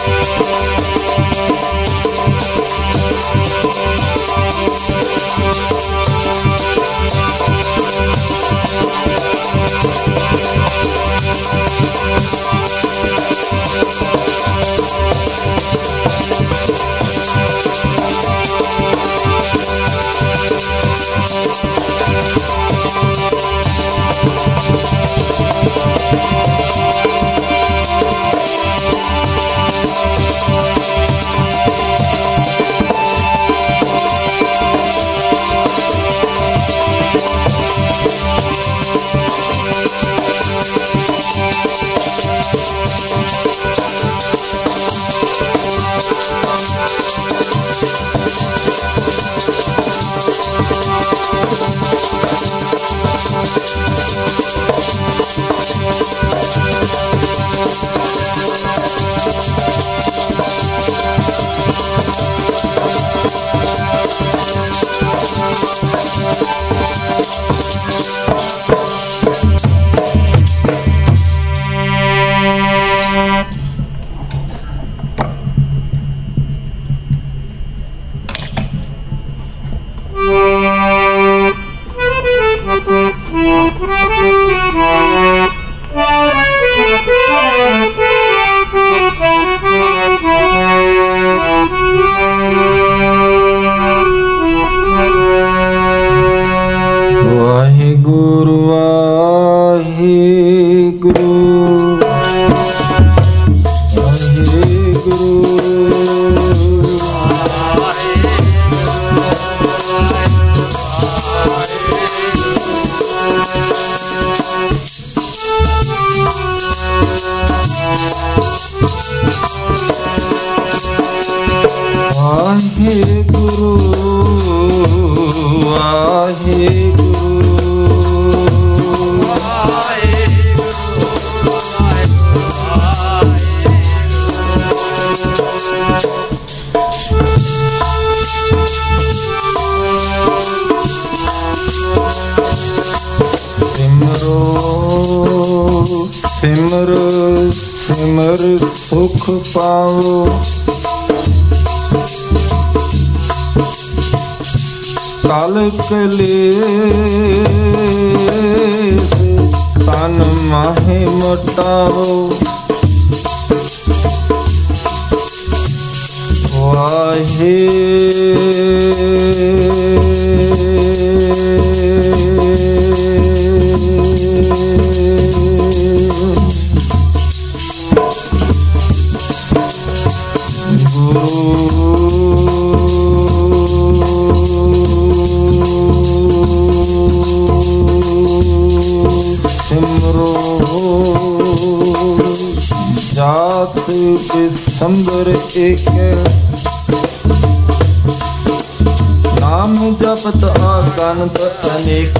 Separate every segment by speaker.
Speaker 1: नाम जपत आकंत अनेक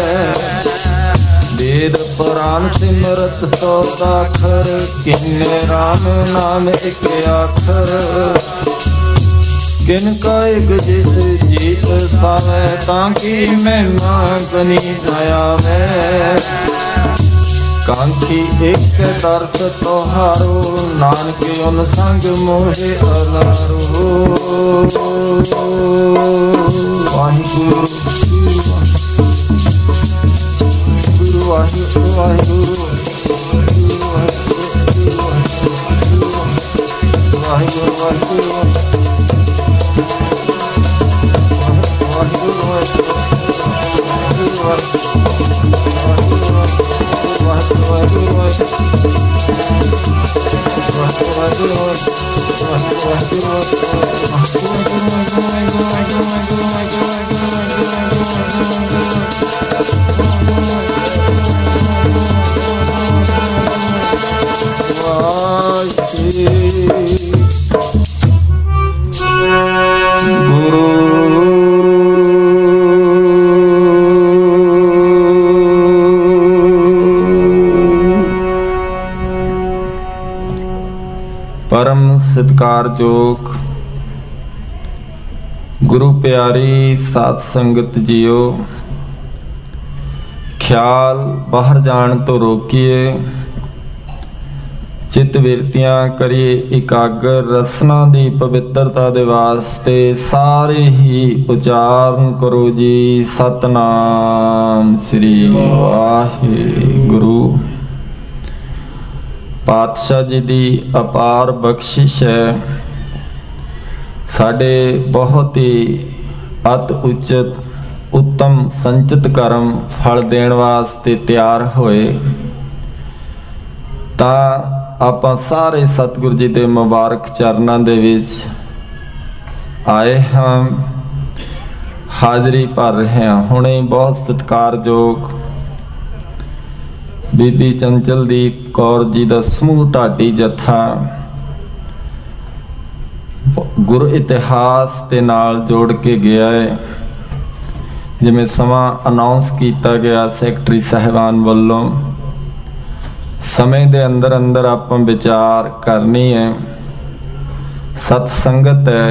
Speaker 1: वेद पुराण सिमरत सौ दाखर किन्ने राम नाम एक आखर किन का एक जिस जीत सावे ताकि महिमा बनी जावे कांखी एक दर्श तोहारो नानक उन संग मोहे अलारो वाहिगुरु गुरु वाहिगुरु वाहिगुरु वाहिगुरु
Speaker 2: परम सत्कारयोग गुरु प्यारी साध संगत जियो, ख्याल बाहर जान तो रोकिए, चित बिरतियां करिए इकागर। रसना दी पवित्रता दे वास्ते सारे ही उचारण करो जी सतनाम श्री वाहिगुरु। पातशाह जी दी अपार बख्शिश है, साडे बहुत ही अत उचित उत्तम संचित कर्म फल देण वास्ते तैयार होए। तां आपां सारे सतगुरु जी दे मुबारक चरनां दे विच आए हां, हाज़री भर रहे हां। हुणे बहुत सत्कारयोग बीबी चंचलदीप कौर जी दा समूह ढाडी जत्था गुरु इतिहास के नाल जोड़ के गया है। जिवें समा अनाउंस किया गया सैकटरी साहिबान वालों, समय दे अंदर अंदर आपां विचार करनी है। सतसंगत है,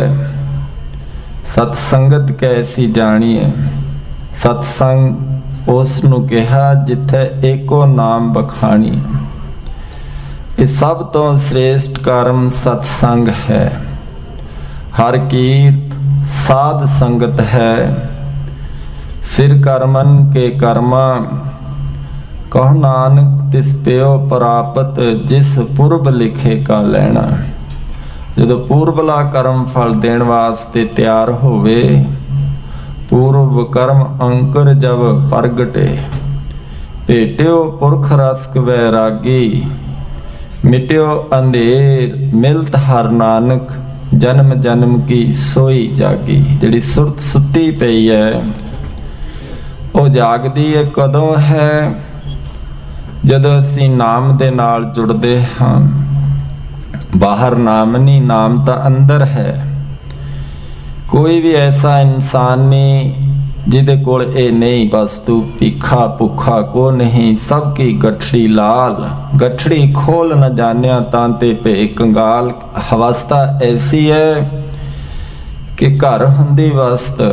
Speaker 2: सतसंगत कैसी जानी है। सतसंग उस नूं कहा जिथे एको नाम बखानी। ये सब तो श्रेष्ठ कर्म सतसंग है। हर कीर्त साध संगत है। सिर करमन के कर्मा कह नानक तिस प्यो प्रापत जिस पूर्व लिखे का लैना। जदों पूर्वला कर्म फल देण वास्ते तैयार होवे, पूर्व कर्म अंकुर जब प्रगटे, भेटियो पुरख रसक वैरागी, मिटियो अंधेर मिलत हर नानक, जन्म जन्म की सोई जागी। जिहड़ी सुरत सुत्ती पई है वो जागदी है कदों है, जदों असीं नाम दे नाल जुड़दे हां। बाहर नाम नहीं, नाम तो अंदर है। कोई भी ऐसा इंसान नहीं जिहदे कोल ये नहीं वस्तु, भीखा भुखा को नहीं। सबकी गठड़ी लाल, गठड़ी खोल न जानिया तांते पे कंगाल। अवस्था ऐसी है कि घर हुंदी वस्त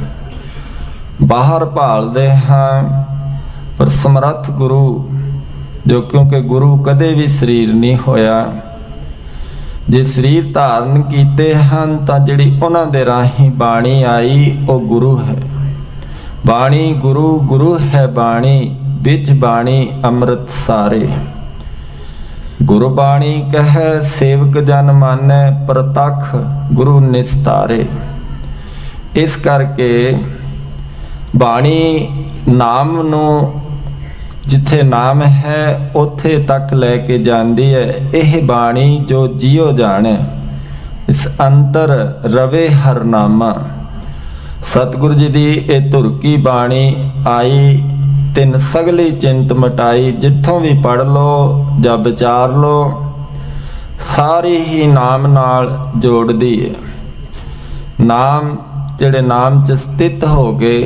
Speaker 2: बाहर भालदे हां, पर समर्थ गुरु जो, क्योंकि गुरु कदे भी शरीर नहीं होया, जे शरीर धारण कीते हन तां जिहड़ी उन्हां दे राहीं बाणी आई वो गुरु है। बाणी गुरु, गुरु है बाणी, बिच बाणी अमृत सारे। गुरबाणी कह सेवक जन मानै, प्रतख गुरु निस्तारे। इस करके बाणी नाम नूं जिथे नाम है उथे तक लैके जाती है। यह बाणी जो जियो जाने, इस अंतर रवे हर नामा। सतगुरु जी दी ए धुरकी बाणी आई, तिन सगली चिंत मिटाई। जिथों भी पढ़ लो या विचार लो, सारी ही नाम नाल जोड़दी है। नाम जिहड़े नाम च स्थित हो गए,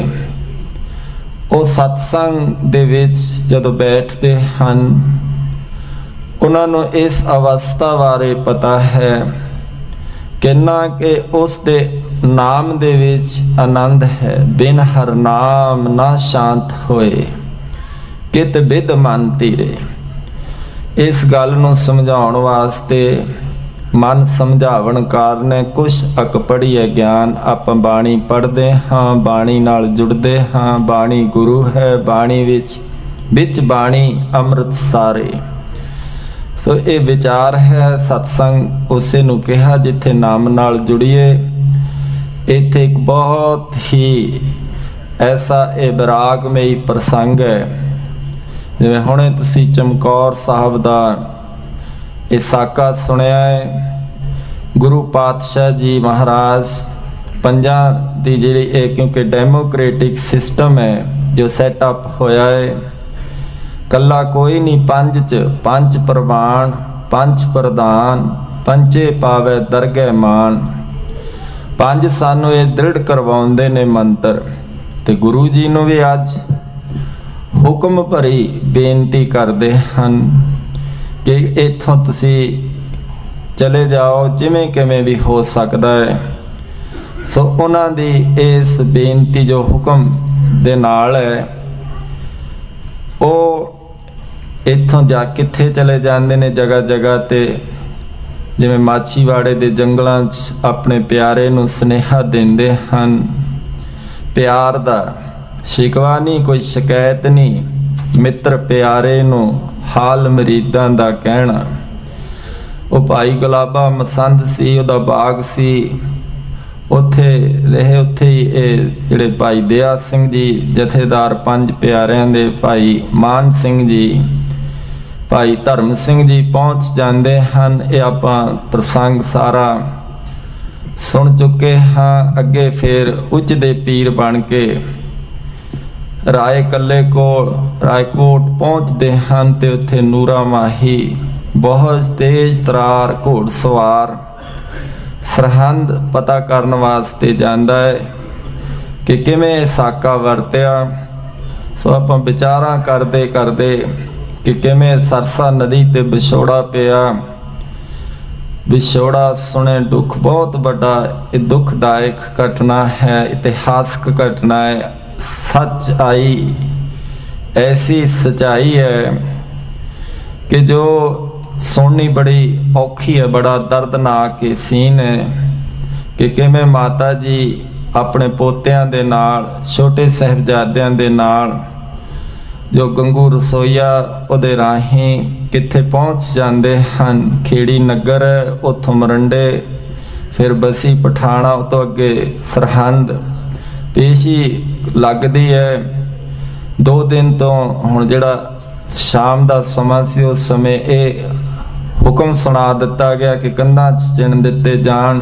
Speaker 2: ਉਹ सतसंग ਦੇ ਵਿੱਚ ਜਦੋਂ ਬੈਠਦੇ ਹਨ, ਉਹਨਾਂ ਨੂੰ ਇਸ ਅਵਸਥਾ ਬਾਰੇ ਪਤਾ ਹੈ ਕਿੰਨਾ ਕਿ ਉਸ ਦੇ ਨਾਮ ਦੇ ਵਿੱਚ ਆਨੰਦ ਹੈ। ਬਿਨ ਹਰ ਨਾਮ ਨਾ ਸ਼ਾਂਤ ਹੋਏ, ਕਿਤ ਬਿਦ ਮਨ ਧੀਰੇ। ਇਸ ਗੱਲ ਨੂੰ ਸਮਝਾਉਣ ਵਾਸਤੇ मन समझावन कारण कुछ अकपड़ी है ज्ञान। आपां बाणी पढ़ते हाँ, बाणी नाल जुड़ते हाँ। बाणी गुरु है, बाणी विच बाणी अमृत सारे। सो ये विचार है सत्संग उसे नूं कहा जिथे नाम नाल जुड़िए। इत्थे एक बहुत ही ऐसा ये विरागमई प्रसंग है, जिवें हुणे तुसीं चमकौर साहब दा ये साका सुनिया है। गुरु पातशाह जी महाराज पंजां दी जिहड़ी क्योंकि डेमोक्रेटिक सिस्टम है जो सैटअप होया है, कला कोई नहीं पंज च पंच प्रवान, पंच प्रधान, पंचे पावे दरगह मान। पंज सानू ये दृढ़ करवाउंदे ने मंत्र, ते गुरु जी नूं भी अज हुक्म भरी बेनती करदे हन कि इत्थों तुसी चले जाओ जिमें किमें भी हो सकता है। सो उन्हां दी इस बेनती जो हुक्म दे नाल है, वो ਇੱਥੋਂ ਜਾ ਕਿੱਥੇ ਚਲੇ ਜਾਂਦੇ ਨੇ ਜਗ੍ਹਾ ਜਗ੍ਹਾ 'ਤੇ, ਜਿਵੇਂ ਮਾਛੀਵਾੜੇ ਦੇ ਜੰਗਲਾਂ 'ਚ ਆਪਣੇ ਪਿਆਰੇ ਨੂੰ ਸੁਨੇਹਾ ਦਿੰਦੇ ਹਨ। ਪਿਆਰ ਦਾ ਸ਼ਿਕਵਾ ਨਹੀਂ, ਕੋਈ ਸ਼ਿਕਾਇਤ ਨਹੀਂ, ਮਿੱਤਰ ਪਿਆਰੇ ਨੂੰ ਹਾਲ ਮਰੀਦਾਂ ਦਾ ਕਹਿਣਾ। ਉਹ ਭਾਈ ਗੁਲਾਬਾ ਮਸੰਦ ਸੀ, ਉਹਦਾ ਬਾਗ ਸੀ, ਉੱਥੇ ਰਹੇ। ਉੱਥੇ ਹੀ ਇਹ ਜਿਹੜੇ ਭਾਈ ਦਇਆ ਸਿੰਘ ਜੀ ਜਥੇਦਾਰ ਪੰਜ ਪਿਆਰਿਆਂ ਦੇ, ਭਾਈ ਮਾਨ ਸਿੰਘ ਜੀ, ਭਾਈ ਧਰਮ ਸਿੰਘ ਜੀ ਪਹੁੰਚ ਜਾਂਦੇ ਹਨ। ਇਹ ਆਪਾਂ ਪ੍ਰਸੰਗ ਸਾਰਾ ਸੁਣ ਚੁੱਕੇ ਹਾਂ। ਅੱਗੇ ਫਿਰ ਉੱਚ ਦੇ ਪੀਰ ਬਣ ਕੇ ਰਾਏ ਕੱਲੇ ਕੋਲ ਰਾਏਕੋਟ ਪਹੁੰਚਦੇ ਹਨ ਤੇ ਉੱਥੇ ਨੂਰਾ ਮਾਹੀ ਬਹੁਤ ਤੇਜ਼ ਤਰਾਰ ਘੋੜਸਵਾਰ ਸਰਹੰਦ ਪਤਾ ਕਰਨ ਵਾਸਤੇ ਜਾਂਦਾ ਹੈ ਕਿ ਕਿਵੇਂ ਸਾਕਾ ਵਰਤਿਆ। ਸੋ ਆਪਾਂ ਵਿਚਾਰਾਂ ਕਰਦੇ ਕਰਦੇ ਕਿ ਕਿਵੇਂ ਸਰਸਾ ਨਦੀ ਤੇ ਵਿਛੋੜਾ ਪਿਆ। ਵਿਛੋੜਾ ਸੁਣੇ ਦੁੱਖ ਬਹੁਤ ਵੱਡਾ, ਇਹ ਦੁਖਦਾਇਕ ਘਟਨਾ ਹੈ, ਇਤਿਹਾਸਕ ਘਟਨਾ ਹੈ। ਸੱਚ ਆਈ ਐਸੀ ਸਚਾਈ ਹੈ ਕਿ ਜੋ ਸੁਣਨੀ ਬੜੀ ਔਖੀ ਹੈ। ਬੜਾ ਦਰਦਨਾਕ ਇਹ ਸੀਨ ਹੈ ਕਿ ਕਿਵੇਂ ਮਾਤਾ ਜੀ ਆਪਣੇ ਪੋਤਿਆਂ ਦੇ ਨਾਲ, ਛੋਟੇ ਸਾਹਿਬਜ਼ਾਦਿਆਂ ਦੇ ਨਾਲ, ਜੋ ਗੰਗੂ ਰਸੋਈਆ ਉਹਦੇ ਰਾਹੀਂ ਕਿੱਥੇ ਪਹੁੰਚ ਜਾਂਦੇ ਹਨ। ਖੇੜੀ ਨਗਰ, ਉੱਥੋਂ ਮਰੰਡੇ, ਫਿਰ ਬਸੀ ਪਠਾਣਾ, ਉਹ ਤੋਂ ਅੱਗੇ ਸਰਹੰਦ ਪੇਸ਼ੀ ਲੱਗਦੀ ਹੈ। 2 ਦਿਨ ਤੋਂ ਹੁਣ ਜਿਹੜਾ ਸ਼ਾਮ ਦਾ ਸਮਾਂ ਸੀ, ਉਸ ਸਮੇਂ ਇਹ ਹੁਕਮ ਸੁਣਾ ਦਿੱਤਾ ਗਿਆ ਕਿ ਕੰਧਾਂ 'ਚ ਚਿਣ ਦਿੱਤੇ ਜਾਣ।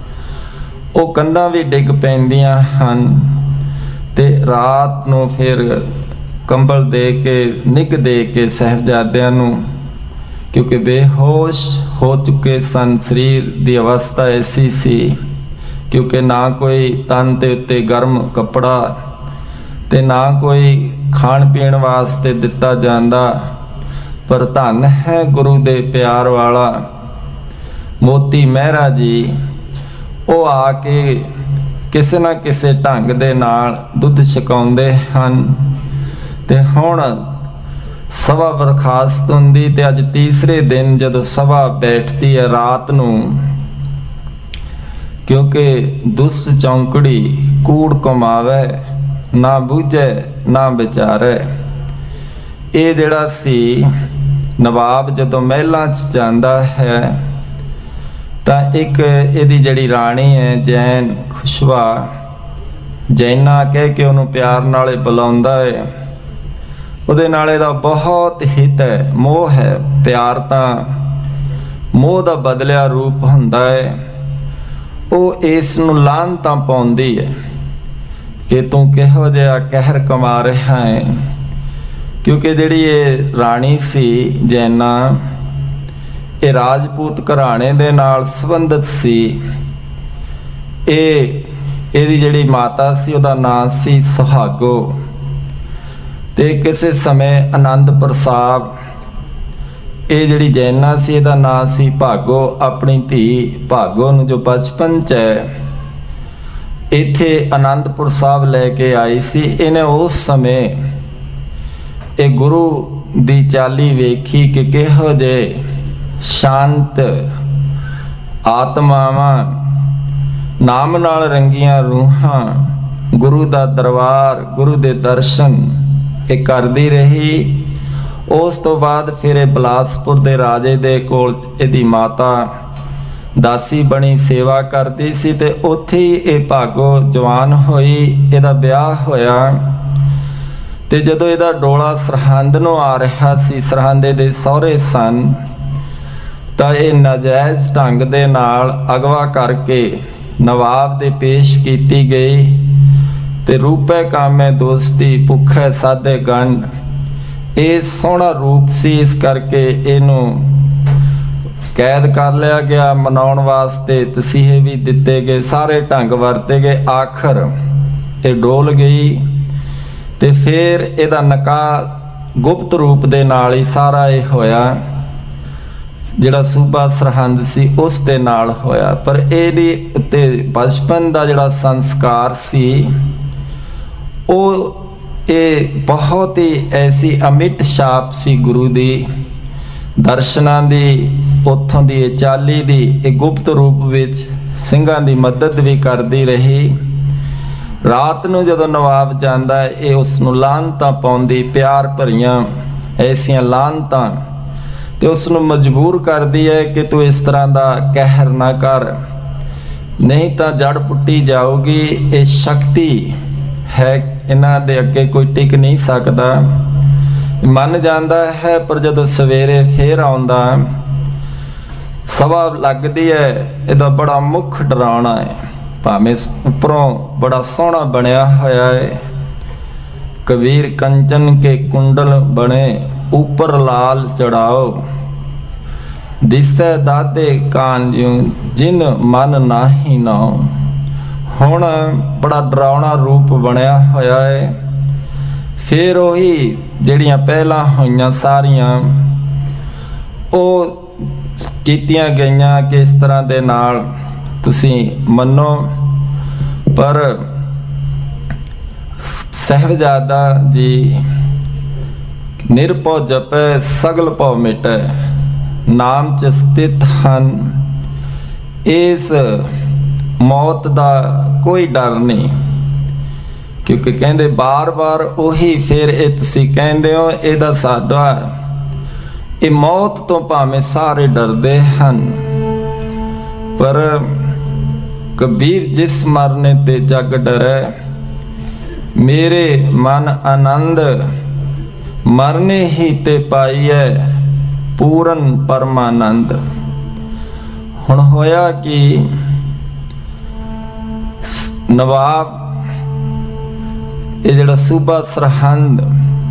Speaker 2: ਉਹ ਕੰਧਾਂ ਵੀ ਡਿੱਗ ਪੈਂਦੀਆਂ ਹਨ ਤੇ ਰਾਤ ਨੂੰ ਫਿਰ ਕੰਬਲ ਦੇ ਕੇ, ਨਿੱਘ ਦੇ ਕੇ ਸਾਹਿਬਜ਼ਾਦਿਆਂ ਨੂੰ, ਕਿਉਂਕਿ ਬੇਹੋਸ਼ ਹੋ ਚੁੱਕੇ ਸਨ, ਸਰੀਰ ਦੀ ਅਵਸਥਾ ਐਸੀ ਸੀ ਕਿਉਂਕਿ ਨਾ ਕੋਈ ਤਨ ਦੇ ਉੱਤੇ ਗਰਮ ਕੱਪੜਾ ਤੇ ਨਾ ਕੋਈ ਖਾਣ ਪੀਣ ਵਾਸਤੇ ਦਿੱਤਾ ਜਾਂਦਾ। ਪਰ ਧੰਨ ਹੈ ਗੁਰੂ ਦੇ ਪਿਆਰ ਵਾਲਾ ਮੋਤੀ ਮਹਿਰਾ ਜੀ, ਉਹ ਆ ਕੇ ਕਿਸੇ ਨਾ ਕਿਸੇ ਢੰਗ ਦੇ ਨਾਲ ਦੁੱਧ ਛਕਾਉਂਦੇ ਹਨ। ਤੇ ਹੁਣ ਸਭਾ ਬਰਖਾਸਤ ਹੁੰਦੀ ਤੇ ਅੱਜ ਤੀਸਰੇ ਦਿਨ ਜਦੋਂ ਸਭਾ ਬੈਠਦੀ ਹੈ ਰਾਤ ਨੂੰ, ਕਿਉਂਕਿ ਦੁਸ਼ਟ ਚੌਂਕੜੀ ਕੂੜ ਕਮਾਵੇ, ਨਾ ਬੂਝੇ ਨਾ ਵਿਚਾਰੇ। ਇਹ ਜਿਹੜਾ ਸੀ ਨਵਾਬ ਜਦੋਂ ਮਹਿਲਾਂ 'ਚ ਜਾਂਦਾ ਹੈ ਤਾਂ ਇੱਕ ਇਹਦੀ ਜਿਹੜੀ ਰਾਣੀ ਹੈ ਜੈਨ ਖੁਸ਼ਵਾ, ਜੈਨਾ ਕਹਿ ਕੇ ਉਹਨੂੰ ਪਿਆਰ ਨਾਲੇ ਬੁਲਾਉਂਦਾ ਹੈ। ਉਹਦੇ ਨਾਲ ਇਹਦਾ ਬਹੁਤ ਹਿੱਤ ਹੈ, ਮੋਹ ਹੈ। ਪਿਆਰ ਤਾਂ ਮੋਹ ਦਾ ਬਦਲਿਆ ਰੂਪ ਹੁੰਦਾ ਹੈ। ਉਹ ਇਸ ਨੂੰ ਲਾਹਨਤਾਂ ਪਾਉਂਦੀ ਹੈ ਕਿ ਤੂੰ ਕਿਹੋ ਜਿਹਾ ਕਹਿਰ ਕਮਾ ਰਿਹਾ ਹੈ, ਕਿਉਂਕਿ ਜਿਹੜੀ ਇਹ ਰਾਣੀ ਸੀ ਜੈਨਾ, ਇਹ ਰਾਜਪੂਤ ਘਰਾਣੇ ਦੇ ਨਾਲ ਸੰਬੰਧਿਤ ਸੀ। ਇਹਦੀ ਜਿਹੜੀ ਮਾਤਾ ਸੀ ਉਹਦਾ ਨਾਂ ਸੀ ਸੁਹਾਗੋ, ਤੇ ਕਿਸੇ ਸਮੇਂ ਆਨੰਦਪੁਰ ਸਾਹਿਬ, ਇਹ ਜਿਹੜੀ ਜੈਨਾ ਸੀ ਇਹਦਾ ਨਾਂ ਸੀ ਭਾਗੋ। ਆਪਣੀ ਧੀ ਭਾਗੋ ਨੂੰ ਜੋ ਬਚਪਨ 'ਚ ਇੱਥੇ ਆਨੰਦਪੁਰ ਸਾਹਿਬ ਲੈ ਕੇ ਆਈ ਸੀ। ਇਹਨੇ ਉਸ ਸਮੇਂ ਇਹ ਗੁਰੂ ਦੀ ਚਾਲੀ ਵੇਖੀ ਕਿ ਕਿਹੋ ਜਿਹੇ ਸ਼ਾਂਤ ਆਤਮਾਵਾਂ, ਨਾਮ ਨਾਲ ਰੰਗੀਆਂ ਰੂਹਾਂ, ਗੁਰੂ ਦਾ ਦਰਬਾਰ, ਗੁਰੂ ਦੇ ਦਰਸ਼ਨ ਇਹ ਕਰਦੀ ਰਹੀ। ਉਸ ਤੋਂ ਬਾਅਦ ਫਿਰ ਇਹ ਬਿਲਾਸਪੁਰ ਦੇ ਰਾਜੇ ਦੇ ਕੋਲ ਇਹਦੀ ਮਾਤਾ ਦਾਸੀ ਬਣੀ ਸੇਵਾ ਕਰਦੀ ਸੀ ਤੇ ਉੱਥੇ ਹੀ ਇਹ ਭਾਗੋ ਜਵਾਨ ਹੋਈ, ਇਹਦਾ ਵਿਆਹ ਹੋਇਆ। ਤੇ ਜਦੋਂ ਇਹਦਾ ਡੋਲਾ ਸਰਹੰਦ ਨੂੰ ਆ ਰਿਹਾ ਸੀ, ਸਰਹੰਦ ਦੇ ਸਹੁਰੇ ਸਨ, ਤਾਂ ਇਹ ਨਾਜਾਇਜ਼ ਢੰਗ ਦੇ ਨਾਲ ਅਗਵਾ ਕਰਕੇ ਨਵਾਬ ਦੇ ਪੇਸ਼ ਕੀਤੀ ਗਈ। ਤੇ ਰੂਪੇ ਕਾਮੇ ਦੋਸਤੀ, ਭੁੱਖੇ ਸਾਦੇ ਗੰਢ, ਇਹ ਸੋਹਣਾ ਰੂਪ ਸੀ, ਇਸ ਕਰਕੇ ਇਹਨੂੰ ਕੈਦ ਕਰ ਲਿਆ ਗਿਆ। ਮਨਾਉਣ ਵਾਸਤੇ ਤਸੀਹੇ ਵੀ ਦਿੱਤੇ ਗਏ, ਸਾਰੇ ਢੰਗ ਵਰਤੇ ਗਏ। ਆਖਰ ਇਹ ਡੋਲ ਗਈ ਤੇ ਫਿਰ ਇਹਦਾ ਨਿਕਾਹ ਗੁਪਤ ਰੂਪ ਦੇ ਨਾਲ ਹੀ ਸਾਰਾ ਇਹ ਹੋਇਆ, ਜਿਹੜਾ ਸੂਬਾ ਸਰਹੰਦ ਸੀ ਉਸ ਦੇ ਨਾਲ ਹੋਇਆ। ਪਰ ਇਹਦੇ ਉੱਤੇ ਬਚਪਨ ਦਾ ਜਿਹੜਾ ਸੰਸਕਾਰ ਸੀ ਉਹ ਇਹ ਬਹੁਤ ਹੀ ਐਸੀ ਅਮਿਟ ਛਾਪ ਸੀ ਗੁਰੂ ਦੀ, ਦਰਸ਼ਨਾਂ ਦੀ, ਉੱਥੋਂ ਦੀ ਇਹ ਚਾਲੀ ਦੀ, ਇਹ ਗੁਪਤ ਰੂਪ ਵਿੱਚ ਸਿੰਘਾਂ ਦੀ ਮਦਦ ਵੀ ਕਰਦੀ ਰਹੀ। ਰਾਤ ਨੂੰ ਜਦੋਂ ਨਵਾਬ ਜਾਂਦਾ ਇਹ ਉਸ ਨੂੰ ਲਾਹਨਤਾਂ ਪਾਉਂਦੀ, ਪਿਆਰ ਭਰੀਆਂ ਐਸੀਆਂ ਲਾਹਨਤਾਂ, ਤੇ ਉਸ ਨੂੰ ਮਜਬੂਰ ਕਰਦੀ ਹੈ ਕਿ ਤੂੰ ਇਸ ਤਰ੍ਹਾਂ ਦਾ ਕਹਿਰ ਨਾ ਕਰ, ਨਹੀਂ ਤਾਂ ਜੜ ਪੁੱਟੀ ਜਾਊਗੀ। ਇਹ ਸ਼ਕਤੀ ਹੈ, ਇਹਨਾਂ ਦੇ ਅੱਗੇ ਕੋਈ ਟਿਕ ਨਹੀਂ ਸਕਦਾ। ਮੰਨ ਜਾਂਦਾ ਹੈ, ਪਰ ਜਦੋਂ ਸਵੇਰੇ ਫੇਰ ਆਉਂਦਾ ਸਭਾ ਲੱਗਦੀ ਹੈ, ਇਹਦਾ ਬੜਾ ਮੁੱਖ ਡਰਾਉਣਾ ਹੈ। ਭਾਵੇਂ ਉੱਪਰੋਂ ਬੜਾ ਸੋਹਣਾ ਬਣਿਆ ਹੋਇਆ ਹੈ, ਕਬੀਰ ਕੰਚਨ ਕੇ ਕੁੰਡਲ ਬਣੇ ਉੱਪਰ ਲਾਲ ਚੜਾਓ, ਦਿਸੈ ਦਾਦੇ ਕਾਨ ਜਿਨ ਮਨ ਨਾਹੀ ਨਾਉ। ਹੁਣ ਬੜਾ ਡਰਾਉਣਾ ਰੂਪ ਬਣਿਆ ਹੋਇਆ ਹੈ। ਫਿਰ ਉਹੀ ਜਿਹੜੀਆਂ ਪਹਿਲਾਂ ਹੋਈਆਂ ਸਾਰੀਆਂ ਉਹ ਕੀਤੀਆਂ ਗਈਆਂ ਕਿ ਇਸ ਤਰ੍ਹਾਂ ਦੇ ਨਾਲ ਤੁਸੀਂ ਮੰਨੋ, ਪਰ ਸਾਹਿਬਜ਼ਾਦਾ ਜੀ ਨਿਰਭਉ ਜਪੈ ਸਗਲ ਭਉ ਮਿਟੈ, ਨਾਮ ਚ ਸਥਿਤ ਹਨ। ਇਸ ਮੌਤ ਦਾ ਕੋਈ ਡਰ ਨਹੀਂ, ਕਿਉਂਕਿ ਕਹਿੰਦੇ ਬਾਰ-ਬਾਰ ਉਹੀ ਫਿਰ ਇਹ ਤੁਸੀਂ ਕਹਿੰਦੇ ਹੋ, ਇਹਦਾ ਸਾਡਾ ਇਹ ਮੌਤ ਤੋਂ ਭਾਵੇਂ ਸਾਰੇ ਡਰਦੇ ਹਨ, ਪਰ ਕਬੀਰ ਜਿਸ ਮਰਨੇ ਤੇ ਜਗ ਡਰੈ, ਮੇਰੇ ਮਨ ਆਨੰਦ ਮਰਨੇ ਹੀ ਤੇ ਪਾਈਐ ਪੂਰਨ ਪਰਮਾਨੰਦ। ਹੁਣ ਹੋਇਆ ਕਿ ਨਵਾਬ ਇਹ ਜਿਹੜਾ ਸੂਬਾ ਸਰਹੰਦ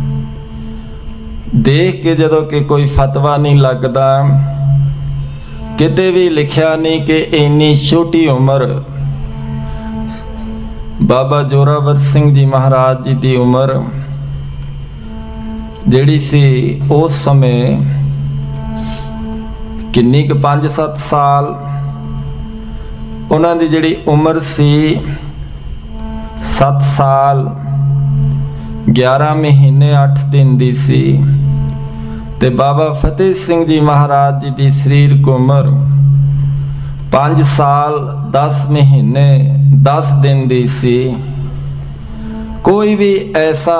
Speaker 2: ਦੇਖ ਕੇ ਜਦੋਂ ਕਿ ਕੋਈ ਫਤਵਾ ਨਹੀਂ ਲੱਗਦਾ, ਕਿਤੇ ਵੀ ਲਿਖਿਆ ਨਹੀਂ ਕਿ ਇੰਨੀ ਛੋਟੀ ਉਮਰ ਬਾਬਾ ਜ਼ੋਰਾਵਰ ਸਿੰਘ ਜੀ ਮਹਾਰਾਜ ਜੀ ਦੀ ਉਮਰ ਜਿਹੜੀ ਸੀ ਉਸ ਸਮੇਂ ਕਿੰਨੀ ਕੁ 5-7 ਸਾਲ ਉਹਨਾਂ ਦੀ ਜਿਹੜੀ ਉਮਰ ਸੀ 7 ਸਾਲ 11 ਮਹੀਨੇ 8 ਦਿਨ ਦੀ ਸੀ, ਤੇ ਬਾਬਾ ਫਤਿਹ ਸਿੰਘ ਜੀ ਮਹਾਰਾਜ ਜੀ ਦੀ ਸਰੀਰਕ ਉਮਰ 5 ਸਾਲ 10 ਮਹੀਨੇ 10 ਦਿਨ ਦੀ ਸੀ। ਕੋਈ ਵੀ ਐਸਾ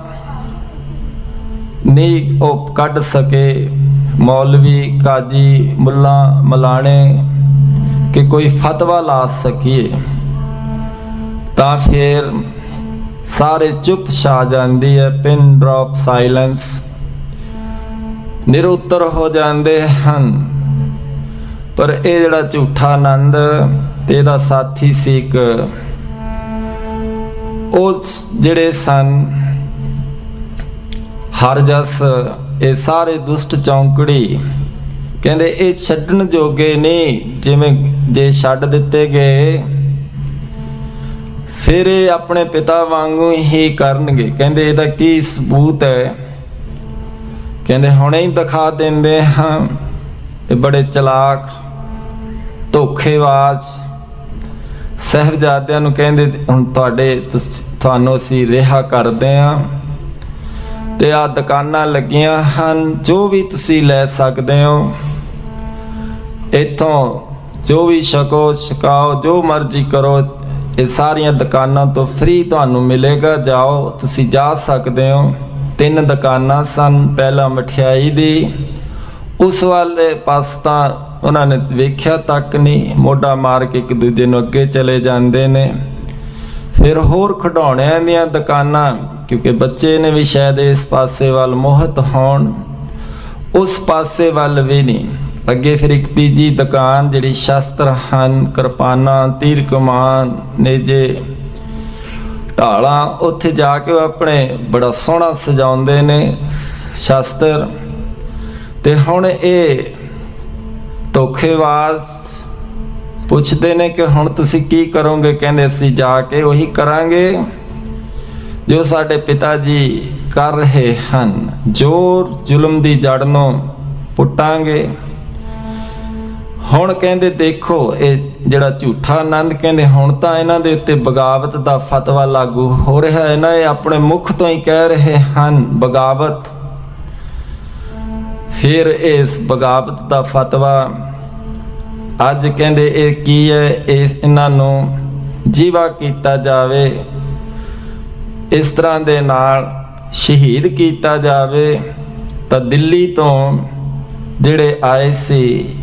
Speaker 2: ਨਹੀਂ ਉਹ ਕੱਢ ਸਕੇ, ਮੌਲਵੀ ਕਾਜੀ ਮੁੱਲਾ ਮਲਾਣੇ, ਕਿ ਕੋਈ ਫਤਵਾ ਲਾ ਸਕੀਏ। ਤਾਂ ਫਿਰ ਸਾਰੇ ਚੁੱਪ ਛਾ ਜਾਂਦੀ ਹੈ, ਪਿਨ ਡ੍ਰੌਪ ਸਾਇਲੈਂਸ, ਨਿਰਉੱਤਰ ਹੋ ਜਾਂਦੇ ਹਨ। ਪਰ ਇਹ ਜਿਹੜਾ ਝੂਠਾ ਆਨੰਦ ਤੇ ਇਹਦਾ ਸਾਥੀ ਸੀ ਇੱਕ, ਉਹ ਜਿਹੜੇ ਸਨ ਹਰਜਸ, ਇਹ ਸਾਰੇ ਦੁਸ਼ਟ ਚੌਂਕੜੀ, ਕਹਿੰਦੇ ਇਹ ਛੱਡਣ ਜੋਗੇ ਨਹੀਂ, ਜਿਵੇਂ ਜੇ ਛੱਡ ਦਿੱਤੇ ਗਏ ਫਿਰ ਇਹ ਆਪਣੇ ਪਿਤਾ ਵਾਂਗੂ ਹੀ ਕਰਨਗੇ। ਕਹਿੰਦੇ ਇਹਦਾ ਕੀ ਸਬੂਤ ਹੈ? ਕਹਿੰਦੇ ਹੁਣੇ ਹੀ ਦਿਖਾ ਦਿੰਦੇ ਹਾਂ। ਇਹ ਬੜੇ ਚਲਾਕ ਧੋਖੇਬਾਜ਼ ਸਾਹਿਬਜ਼ਾਦਿਆਂ ਨੂੰ ਕਹਿੰਦੇ ਹੁਣ ਤੁਹਾਨੂੰ ਅਸੀਂ ਰਿਹਾ ਕਰਦੇ ਹਾਂ, ਤੇ ਆਹ ਦੁਕਾਨਾਂ ਲੱਗੀਆਂ ਹਨ, ਜੋ ਵੀ ਤੁਸੀਂ ਲੈ ਸਕਦੇ ਹੋ, ਇੱਥੋਂ ਜੋ ਵੀ ਛਕੋ ਛਕਾਓ, ਜੋ ਮਰਜ਼ੀ ਕਰੋ, ਇਹ ਸਾਰੀਆਂ ਦੁਕਾਨਾਂ ਤੋਂ ਫ੍ਰੀ ਤੁਹਾਨੂੰ ਮਿਲੇਗਾ, ਜਾਓ ਤੁਸੀਂ ਜਾ ਸਕਦੇ ਹੋ। 3 ਦੁਕਾਨਾਂ ਸਨ, ਪਹਿਲਾਂ ਮਠਿਆਈ ਦੀ, ਉਸ ਵਾਲੇ ਪਾਸ ਤਾਂ ਉਹਨਾਂ ਨੇ ਵੇਖਿਆ ਤੱਕ ਨਹੀਂ, ਮੋਢਾ ਮਾਰ ਕੇ ਇੱਕ ਦੂਜੇ ਨੂੰ ਅੱਗੇ ਚਲੇ ਜਾਂਦੇ ਨੇ। ਫਿਰ ਹੋਰ ਖਿਡੌਣਿਆਂ ਦੀਆਂ ਦੁਕਾਨਾਂ, ਕਿਉਂਕਿ ਬੱਚੇ ਨੇ ਵੀ ਸ਼ਾਇਦ ਇਸ ਪਾਸੇ ਵੱਲ ਮੋਹਿਤ ਹੋਣ, ਉਸ ਪਾਸੇ ਵੱਲ ਵੀ ਨਹੀਂ। ਅੱਗੇ ਫਿਰ ਇੱਕ ਤੀਜੀ ਦੁਕਾਨ ਜਿਹੜੀ ਸ਼ਸਤਰ ਹਨ, ਕਿਰਪਾਨਾਂ, ਤੀਰ ਕਮਾਨ, ਨੇਜੇ, ਢਾਲਾਂ, ਉੱਥੇ ਜਾ ਕੇ ਉਹ ਆਪਣੇ ਬੜਾ ਸੋਹਣਾ ਸਜਾਉਂਦੇ ਨੇ ਸ਼ਸਤਰ। ਤੇ ਹੁਣ ਇਹ ਧੋਖੇਬਾਜ਼ ਪੁੱਛਦੇ ਨੇ ਕਿ ਹੁਣ ਤੁਸੀਂ ਕੀ ਕਰੋਗੇ? ਕਹਿੰਦੇ ਅਸੀਂ ਜਾ ਕੇ ਉਹੀ ਕਰਾਂਗੇ ਜੋ ਸਾਡੇ ਪਿਤਾ ਜੀ ਕਰ ਰਹੇ ਹਨ, ਜ਼ੋਰ ਜ਼ੁਲਮ ਦੀ ਜੜ ਨੂੰ ਪੁੱਟਾਂਗੇ। ਹੁਣ ਕਹਿੰਦੇ ਦੇਖੋ ਇਹ ਜਿਹੜਾ ਝੂਠਾ ਆਨੰਦ ਕਹਿੰਦੇ ਹੁਣ ਤਾਂ ਇਹਨਾਂ ਦੇ ਉੱਤੇ ਬਗਾਵਤ ਦਾ ਫਤਵਾ ਲਾਗੂ ਹੋ ਰਿਹਾ ਹੈ ਨਾ, ਇਹ ਆਪਣੇ ਮੁਖ ਤੋਂ ਹੀ ਕਹਿ ਰਹੇ ਹਨ ਬਗਾਵਤ। ਫਿਰ ਇਸ ਬਗਾਵਤ ਦਾ ਫਤਵਾ ਅੱਜ ਕਹਿੰਦੇ ਇਹ ਕੀ ਹੈ, ਇਹਨਾਂ ਨੂੰ ਜੀਵਾ ਕੀਤਾ ਜਾਵੇ, ਇਸ ਤਰ੍ਹਾਂ ਦੇ ਨਾਲ ਸ਼ਹੀਦ ਕੀਤਾ ਜਾਵੇ। ਤਾਂ ਦਿੱਲੀ ਤੋਂ ਜਿਹੜੇ ਆਏ ਸੀ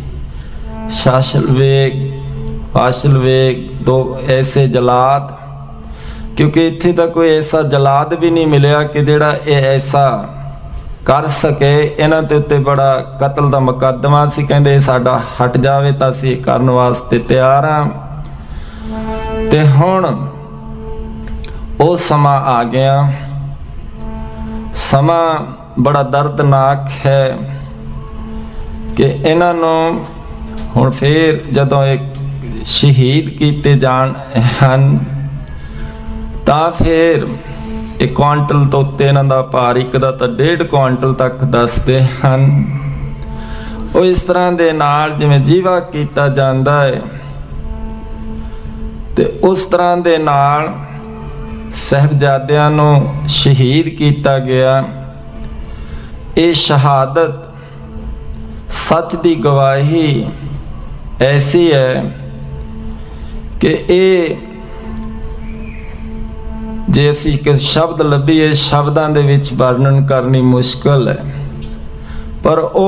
Speaker 2: ਵਾਸ਼ਲਵੇਗ ਦੋ ऐसे जलाद, क्योंकि इत्थे तो कोई ऐसा जलाद भी नहीं मिलिया कि जिहड़ा ये ऐसा कर सके। इन्हां दे उत्ते बड़ा कतल दा मुकदमा सी, कहंदे साडा हट जावे तां असीं करन वास्ते तैयार हां। ते हुण ओ समा आ गया, समा बड़ा दर्दनाक है कि इन्हां नूं हुण फिर जदों एक शहीद किए जाण हन तां फिर एक क्वांटल तो उत्ते इन्हां दा भार, एक दा तां 1.5 क्वांटल तक दसदे हन। वो इस तरह दे नाल जिवें जीवा कीता जांदा है ते उस तरह दे नाल साहिबजादियां नूं शहीद किया गया। ये शहादत सच की गवाही ऐसी है कि ये जे असी एक शब्द लभीए शब्दां दे विच वर्णन करनी मुश्किल है, पर वो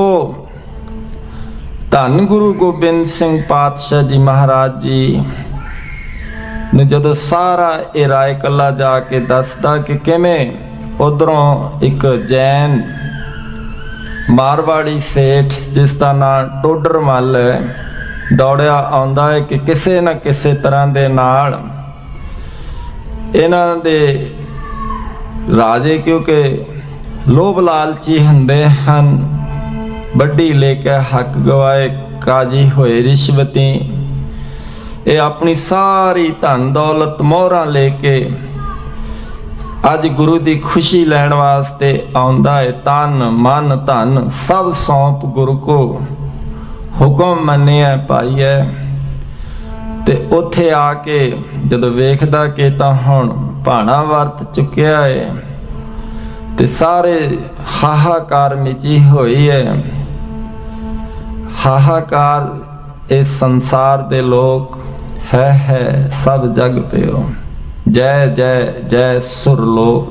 Speaker 2: धन गुरु गोबिंद सिंह पातशाह जी महाराज जी ने जदों सारा ये राय कला जाके दसदा कि किवें उधरों एक जैन मारवाड़ी सेठ जिसका नाम टोडर मल है दौड़िया आउंदा है कि किसी न किसी तरह दे नाल इन्हां दे राजे, क्योंकि लोभ लालची हुंदे हन, वड्डी लेके हक गवाए काजी होए रिश्वती, ये अपनी सारी धन दौलत मोहरां लेके अज गुरु की खुशी लैण वास्ते आउंदा है। तन मन धन सब सौंप गुरु को हुक्म मन्निया पाई है। ते उत्थे आके जदों वेखदा कि तां हुण भाणा वरत चुकिया है ते सारे हाहाकार मिची हुई है। हाहाकार इस संसार दे लोग है सब जग पियो, जय जय जय सुरलोक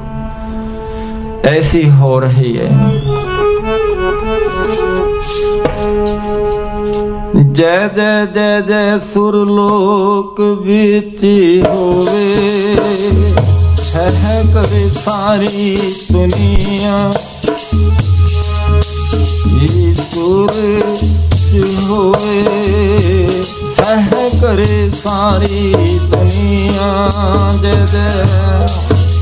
Speaker 2: ऐसी हो रही है। जय जय जय जय सुरलोक बिच होवे, है करे सारी दुनिया, ये सुर होवे है करे सारी दुनिया। जय जय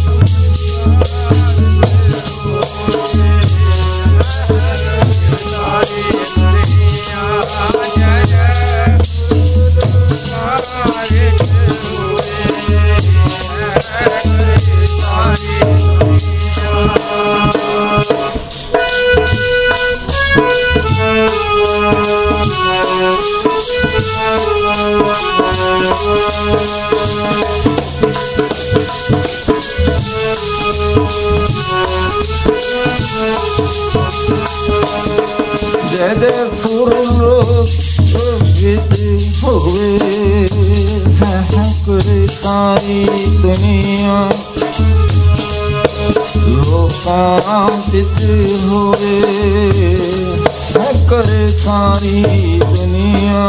Speaker 2: जय जय सुरलोक विच होवे, है करे सारी दुनिया, लोकां विच होवे, है करे सारी दुनिया।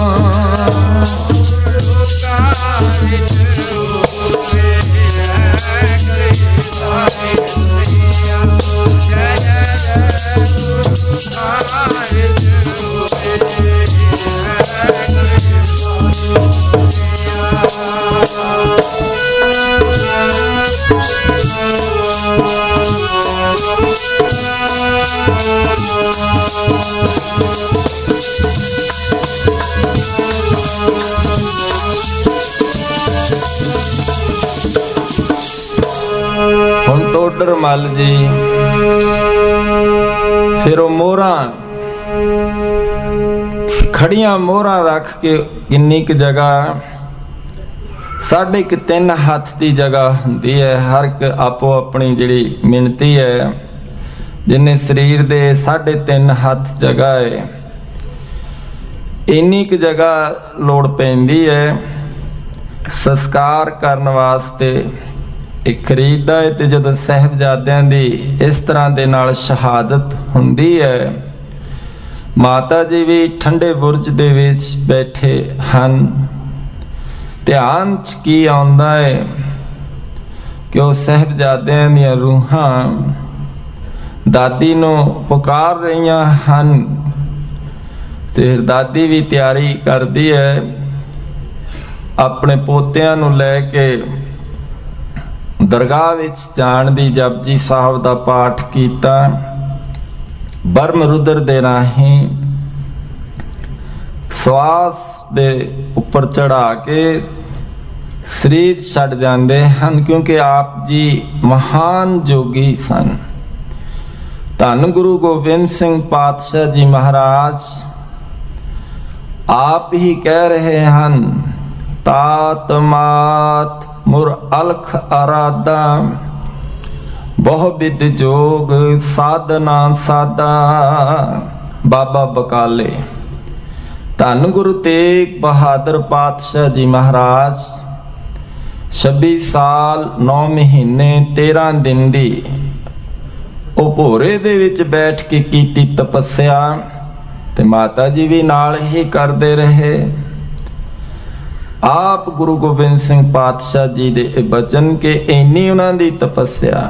Speaker 2: हुण टोडर मल जी फिर मोहरां खड़ियां मोहरां रख के किन्नी क जगह 3.5 हथ की जगह होंदी है। हर एक आपो अपनी जिहड़ी मिणती है, जिन्हें शरीर दे 3.5 हथ जगह है, इन्नी क जगह लोड़ पैंदी है संस्कार करन वास्ते। एक खरीददा है ते जदों साहिबजादियां दी इस तरह दे नाल शहादत हुंदी है, माता जी भी ठंडे बुरज दे विच बैठे हन। ध्यान च की आउंदा है कि वो साहिबजादियां दियां रूहां दादी नूं पुकार रहीआं हन ते दादी भी तैयारी करदी है अपने पोतिਆਂ नूं लैके दरगाह विच जाण दी। जपजी साहब दा पाठ कीता, बरम रुद्र दे राहीं श्वास दे उपर चढ़ा के शरीर छड़ जाते हैं, क्योंकि आप जी महान जोगी सन। धन गुरु गोबिंद सिंह पातशाह जी महाराज आप ही कह रहे हैं, तात मात मुर अलख आराधा, बहु विद जोग साधना साधा। बाबा बकाले। धन गुरु तेग बहादुर पातशाह जी महाराज 26 साल 9 महीने 13 दिन दी ਉਹ ਭੋਰੇ ਦੇ ਵਿੱਚ बैठ के कीती तपस्या, ते माता जी भी नाल ही करते रहे। आप गुरु गोबिंद सिंह पातशाह जी दे बचन के इन्नी उन्हां दी तपस्या।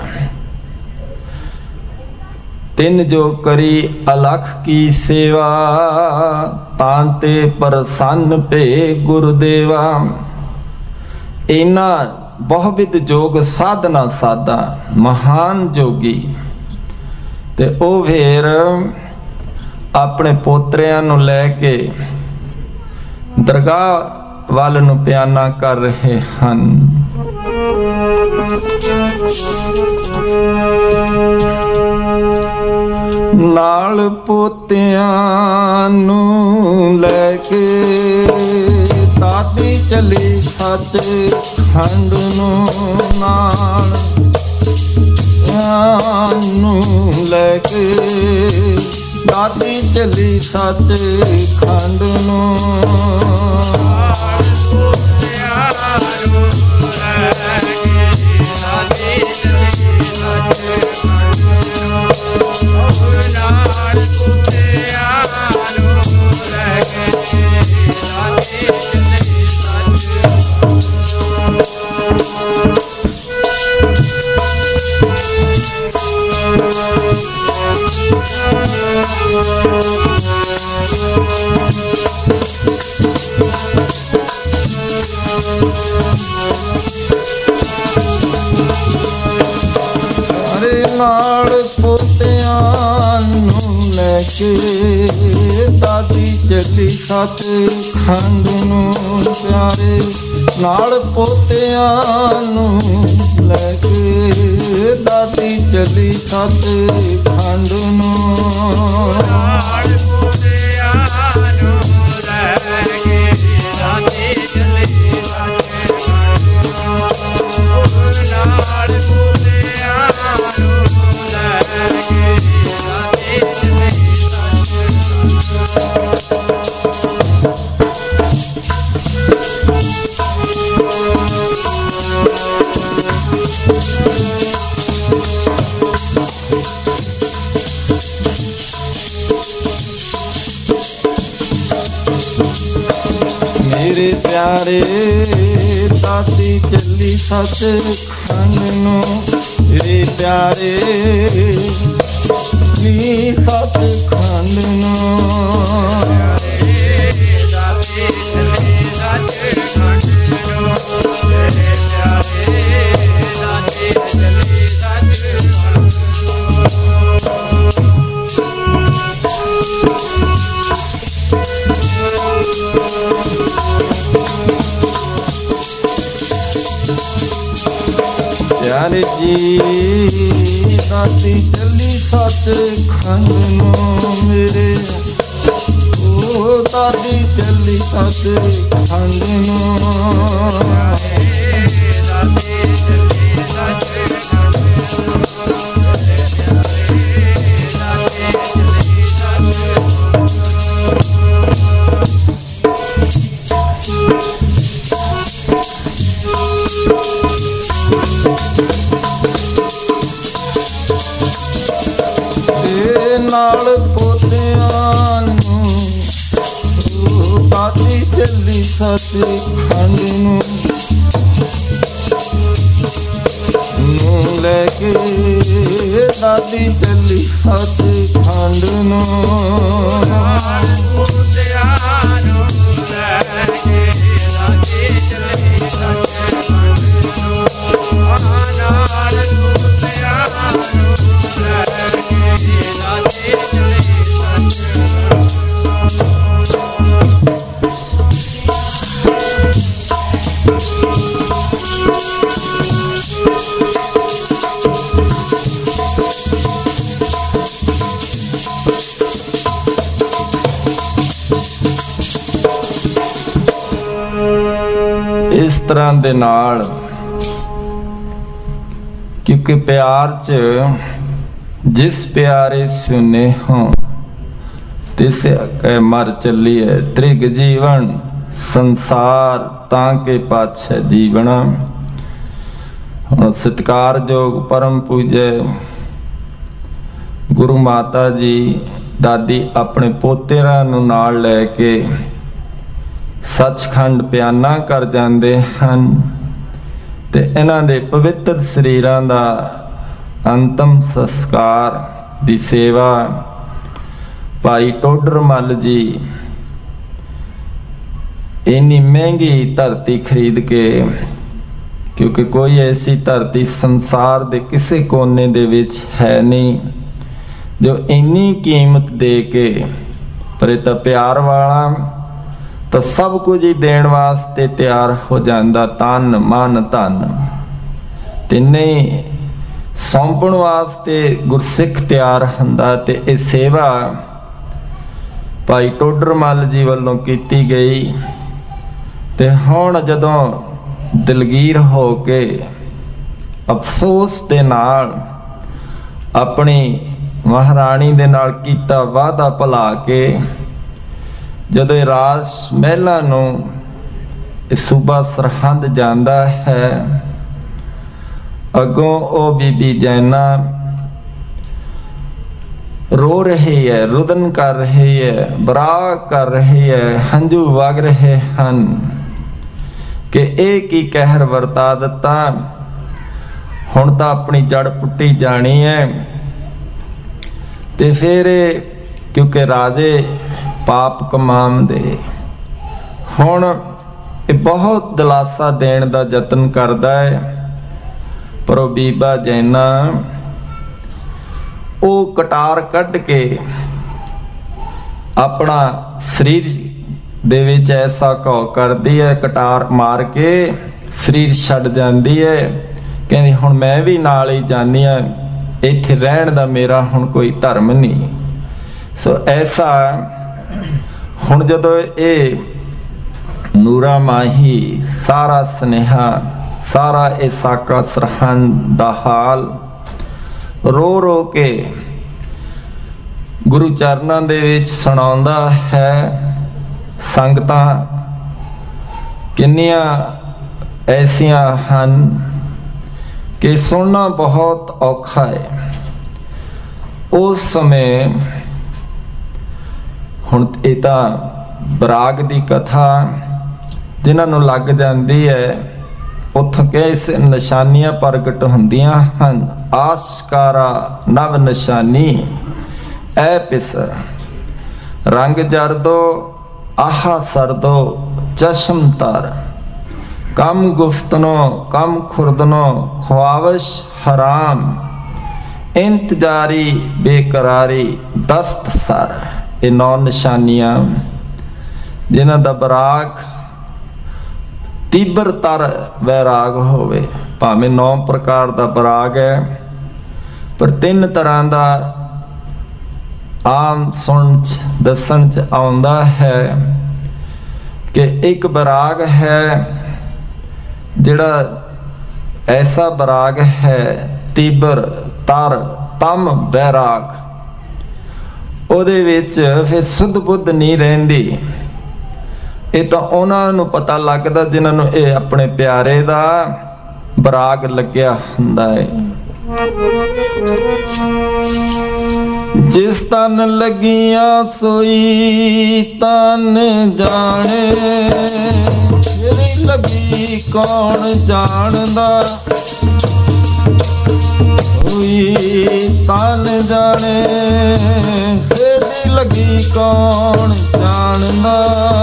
Speaker 2: तिन जो करी अलख की सेवा, तांते प्रसन्न पे गुरुदेवा। इन्ना बहुविध जोग साधना साधा महान जोगी। ते ओ फिर अपने पोतरिਆਂ ਨੂੰ ਲੈ ਕੇ दरगाह ਵੱਲ ਨੂੰ ਪਿਆਨਾ ਕਰ ਰਹੇ ਹਨ। ਨਾਲ ਪੋਤਿਆਂ ਨੂੰ ਲੈ ਕੇ ਦਾਦੀ ਚਲੀ ਸੱਚ ਖੰਡ ਨੂੰ, ਨਾਲ ਨੂੰ ਲੈ ਕੇ ਦਾਦੀ ਚਲੀ ਸੱਚ ਖੰਡ ਨੂੰ। ਨਾਲ ਪੋਤਿਆਂ ਨੂੰ ਲੈ ਕੇ ਦਾਦੀ ਚਲੀ ਸੱਚ ਖੰਡ ਨੂੰ, ਪਿਆਰੇ ਨਾਲ ਪੋਤਿਆਂ ਨੂੰ ਲੈ ਕੇ ਦਾਦੀ ਚਲੀ ਸੱਚ ਖੰਡ ਨੂੰ। ਨਾਲ ਪੋਤਿਆਂ ਨੂੰ ਲੈ ਕੇ ਦਾਦੀ ਚਲੀ ਸੱਚ ਖੰਡ ਨੂੰ, ਨਾਲ ਪੋਤਿਆਂ मेरे प्यारे दादी चली सच खंड नो, मेरे प्यारे सच खंड नो। दादी चली सच खंड नो, मेरे प्यारे दादी चली सच प्यारे जी दादी चली सच खंड नो, मेरे ओ
Speaker 1: दादी चली सचखंड नाल पोतियां नूं दादी चली सचखंड नूं लैके दादी चली सचखंड इस तरह दे नाल क्योंकि प्यार च जिस प्यारे सुने हों तिस मर चलिए त्रिग जीवन संसार ताके पाछे जीवना। सत्कारयोग परम पूजे गुरु माता जी दादी अपने पोतेरा नूं नाल लैके सचखंड बयाना कर जाते हैं ते इन्हां दे पवित्र शरीरां दा अंतिम संस्कार दी सेवा भाई टोडर मल जी इन्नी महंगी धरती खरीद के, क्योंकि कोई ऐसी धरती संसार दे किसी कोने दे विच है नहीं जो इन्नी कीमत दे के, पर इह तां प्यार वाला तो सब कुछ ही देण वास्ते तैयार हो जाता, तन मन धन तिन्ने सौंपण वास्ते गुरसिख तैयार हुंदा। ते इह सेवा भाई टोडर मल जी वल्लों कीती गई। ते हुण जदों दिलगीर हो के अफसोस दे नाल अपनी महाराणी दे नाल कीता वादा भुला के जदों राज महलां नूं सूबा सरहंद जांदा है, अगों ओ बीबी जैना रो रही है, रुदन कर रही है, बराह कर रही है, हंझू वग रहे हैं कि एक ही कहर वरता दिता, हुण तां अपनी जड़ पुट्टी जानी है। ते फिर क्योंकि राजे पाप कमांदे हुण बहुत दिलासा देण दा यतन करदा है, पर वो बीबा जैना वो कटार कढ़ के अपना शरीर दे विच ऐसा घाव करदी है, कटार मार के शरीर छड्ड जांदी है। कहंदी हुण मैं भी नाल ही जानी आ, इत्थे रहण दा मेरा हुण कोई धर्म नहीं। सो ऐसा हुण जदों ये नूरा माही सारा स्नेहा सारा ये साका सरहंद दा हाल रो रो के गुरु चरनां दे विच सुणाउंदा है, संगतां किन्नियां ऐसियां हन कि सुनना बहुत औखा है। उस समय हुण इह तां बराग दी कथा जिन्हां नूं लग जांदी है, उत्थों कैसे निशानियां प्रगट हुंदियां हन। आशकारा नव निशानी ऐ पिसर, रंग जरदो आहा सरदो चश्म तर, कम गुफ्तनो कम खुरदनो ख्वाविश हराम, इंतजारी बेकरारी दस्त सर। ये 9 निशानियां जिन्हां दा बराग तीबर तर वैराग होवे। भावें 9 प्रकार दा बराग है, पर 3 तरह दा आम सुन दसन च आउंदा है कि एक बराग है जिहड़ा ऐसा बराग है तीबर तर तम बैराग, ਉਹਦੇ ਵਿੱਚ ਫਿਰ ਸੁੱਧ ਬੁੱਧ ਨਹੀਂ ਰਹਿੰਦੀ। ਇਹ ਤਾਂ ਉਹਨਾਂ ਨੂੰ ਪਤਾ ਲੱਗਦਾ ਜਿਨ੍ਹਾਂ ਨੂੰ ਇਹ ਆਪਣੇ ਪਿਆਰੇ ਦਾ ਬਰਾਗ ਲੱਗਿਆ ਹੁੰਦਾ ਹੈ। ਜਿਸ ਤਨ ਲੱਗੀਆਂ ਸੋਈ ਤਨ ਜਾਣੇ, ਜਿਹੜੀ ਲੱਗੀ ਕੌਣ ਜਾਣਦਾ, तन जाने तेरी लगी कौन जानदा।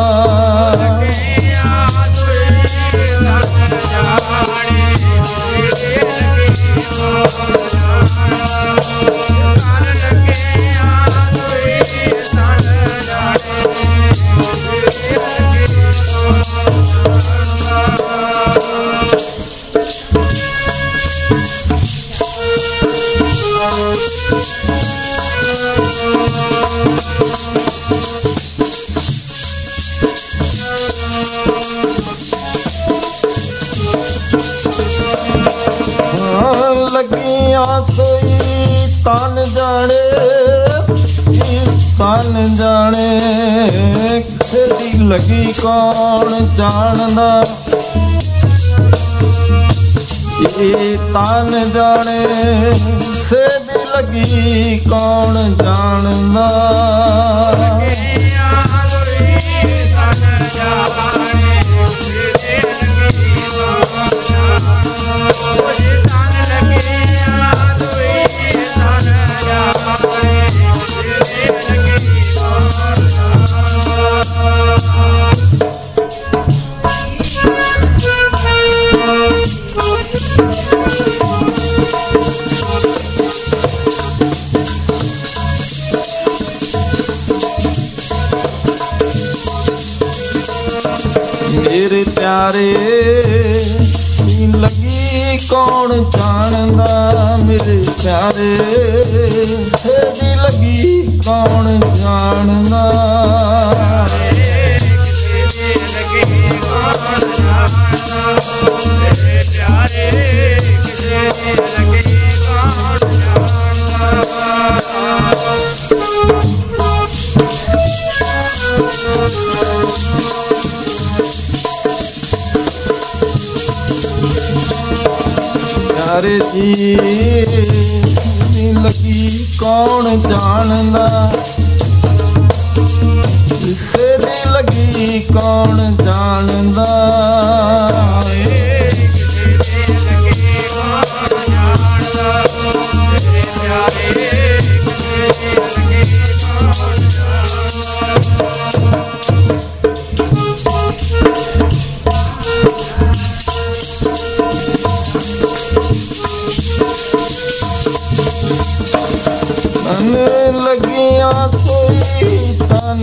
Speaker 1: लगियां सोई तन जाने, तन जाने तेरी लगी कौन जानदा। तन जाने तेरी लगी कौन जानदा। मेरे प्यारे लगी कौन जानदा, मेरे प्यारे तेरी लगी कौन जानदा। प्यारे जी लगी कौन जानदा, तेरी लगी कौन जानदा। लगियां कोई तन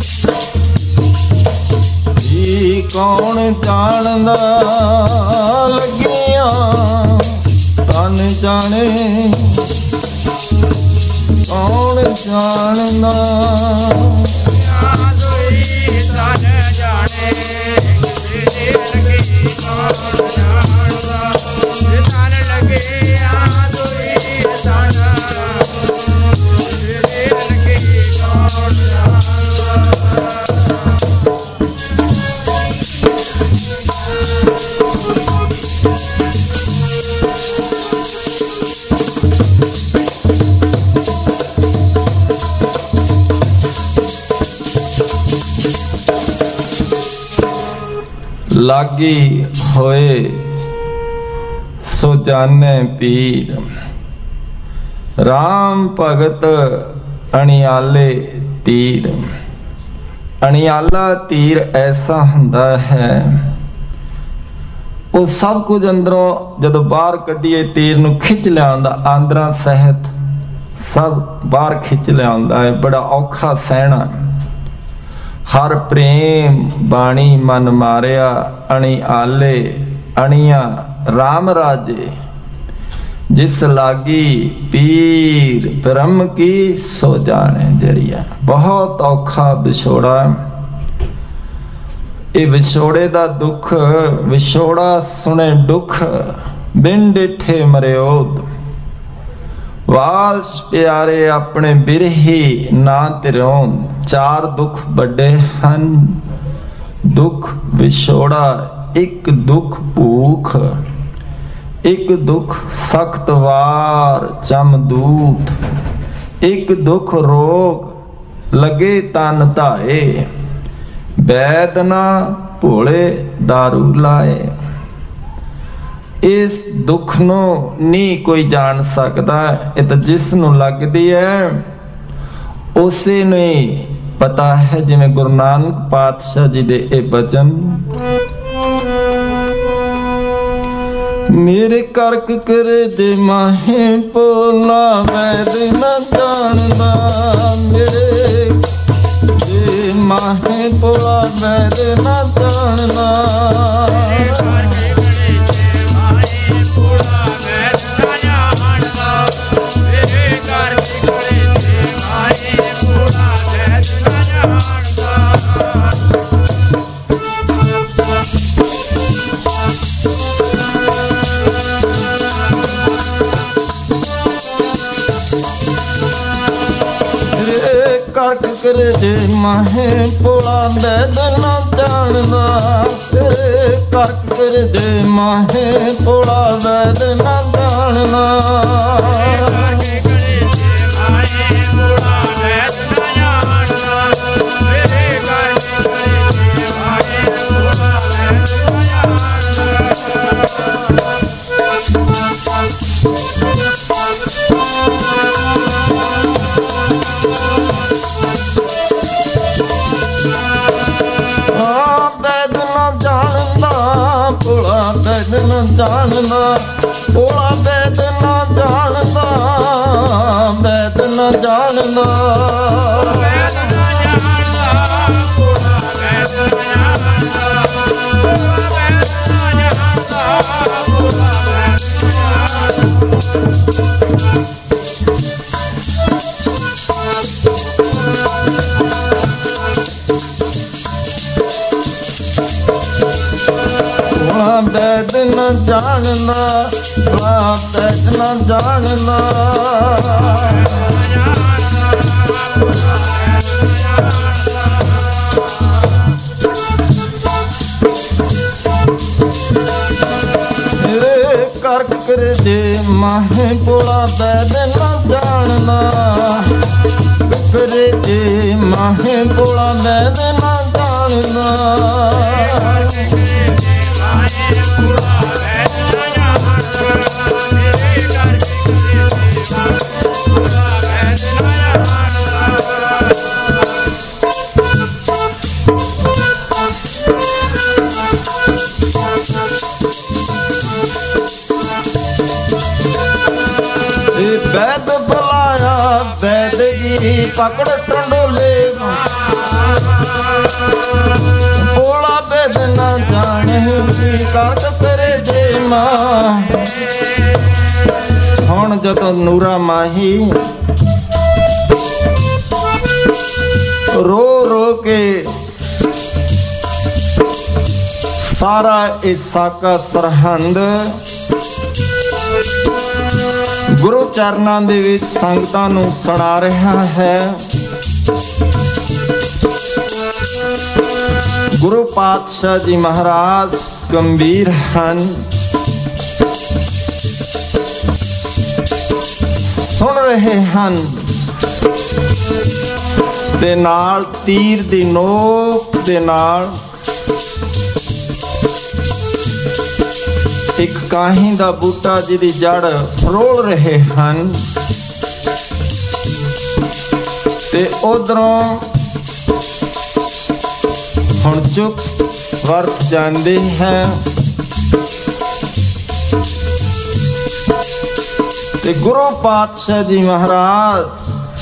Speaker 1: जी कौन जानदा, लगियां तन जाने कौन जानदा। लागी होए सो जाने पीर, राम भगत अणियाले तीर। अणियाला तीर ऐसा हुंदा है, वो सब कुछ अंदरों जदों बाहर कढ़ीए तीर नूं खिच लिआंदा, आंदरां सहित सब बाहर खिच लिआंदा है। बड़ा औखा सहना। हर प्रेम बाणी मन मारिया, अणी आले अणिया राम राजे। जिस लागी पीर ब्रह्म की सो जाने जरिया। बहुत औखा विछोड़ा। ये विछोड़े दा दुख, विछोड़ा सुने दुख, बिन डिठे मरियोद। वास प्यारे अपने बिरही ना तिरों। चार दुख बड़े हन, दुख विछोड़ा, एक दुख भूख, एक दुख सख्त वार जमदूत, एक दुख रोग लगे तन धाए। वैद ना भोले दारू लाए। इस दुख नू नहीं कोई जान सकता। ये तो जिस नू लगदी है उसे नहीं पता है। जिवें गुरु नानक पातशाह जी दे ए बचन, मेरे करक करे दे माहे पोला वैद न जानदा। मेरे दे माहे पोला वैद न जानदा। करे दे माहे पोला वैद न जानदा। तेरे करक करे दे माहे पोला वैद न जानदा। जानदा पोला वैद न जानदा। वैद न जानदा। वैद न जानदा। वैद न जानदा। मेरे करक करे दे माहे पोला वैद न जानदा। करे दे माहे पोला वैद न जानदा। वैद बुलाया वैदगी पकड़ टंडोले। पोला वैद न जाने करक करे दे मां। हुण जदों नूरा माही रो रो के सारा इसा का सरहंद गुरु चरनां दे विच संगतां नूं सुणा रहा है। गुरु पातशाह जी महाराज गंभीर हन। सुन रहे हन दे नाल तीर दी नोक दे नाल एक काही दा बूटा जिहदी जड़ फरोल रहे हन। ते उधरों हुण चुप वरत जांदे हैं। ते गुरु पातशाह जी महाराज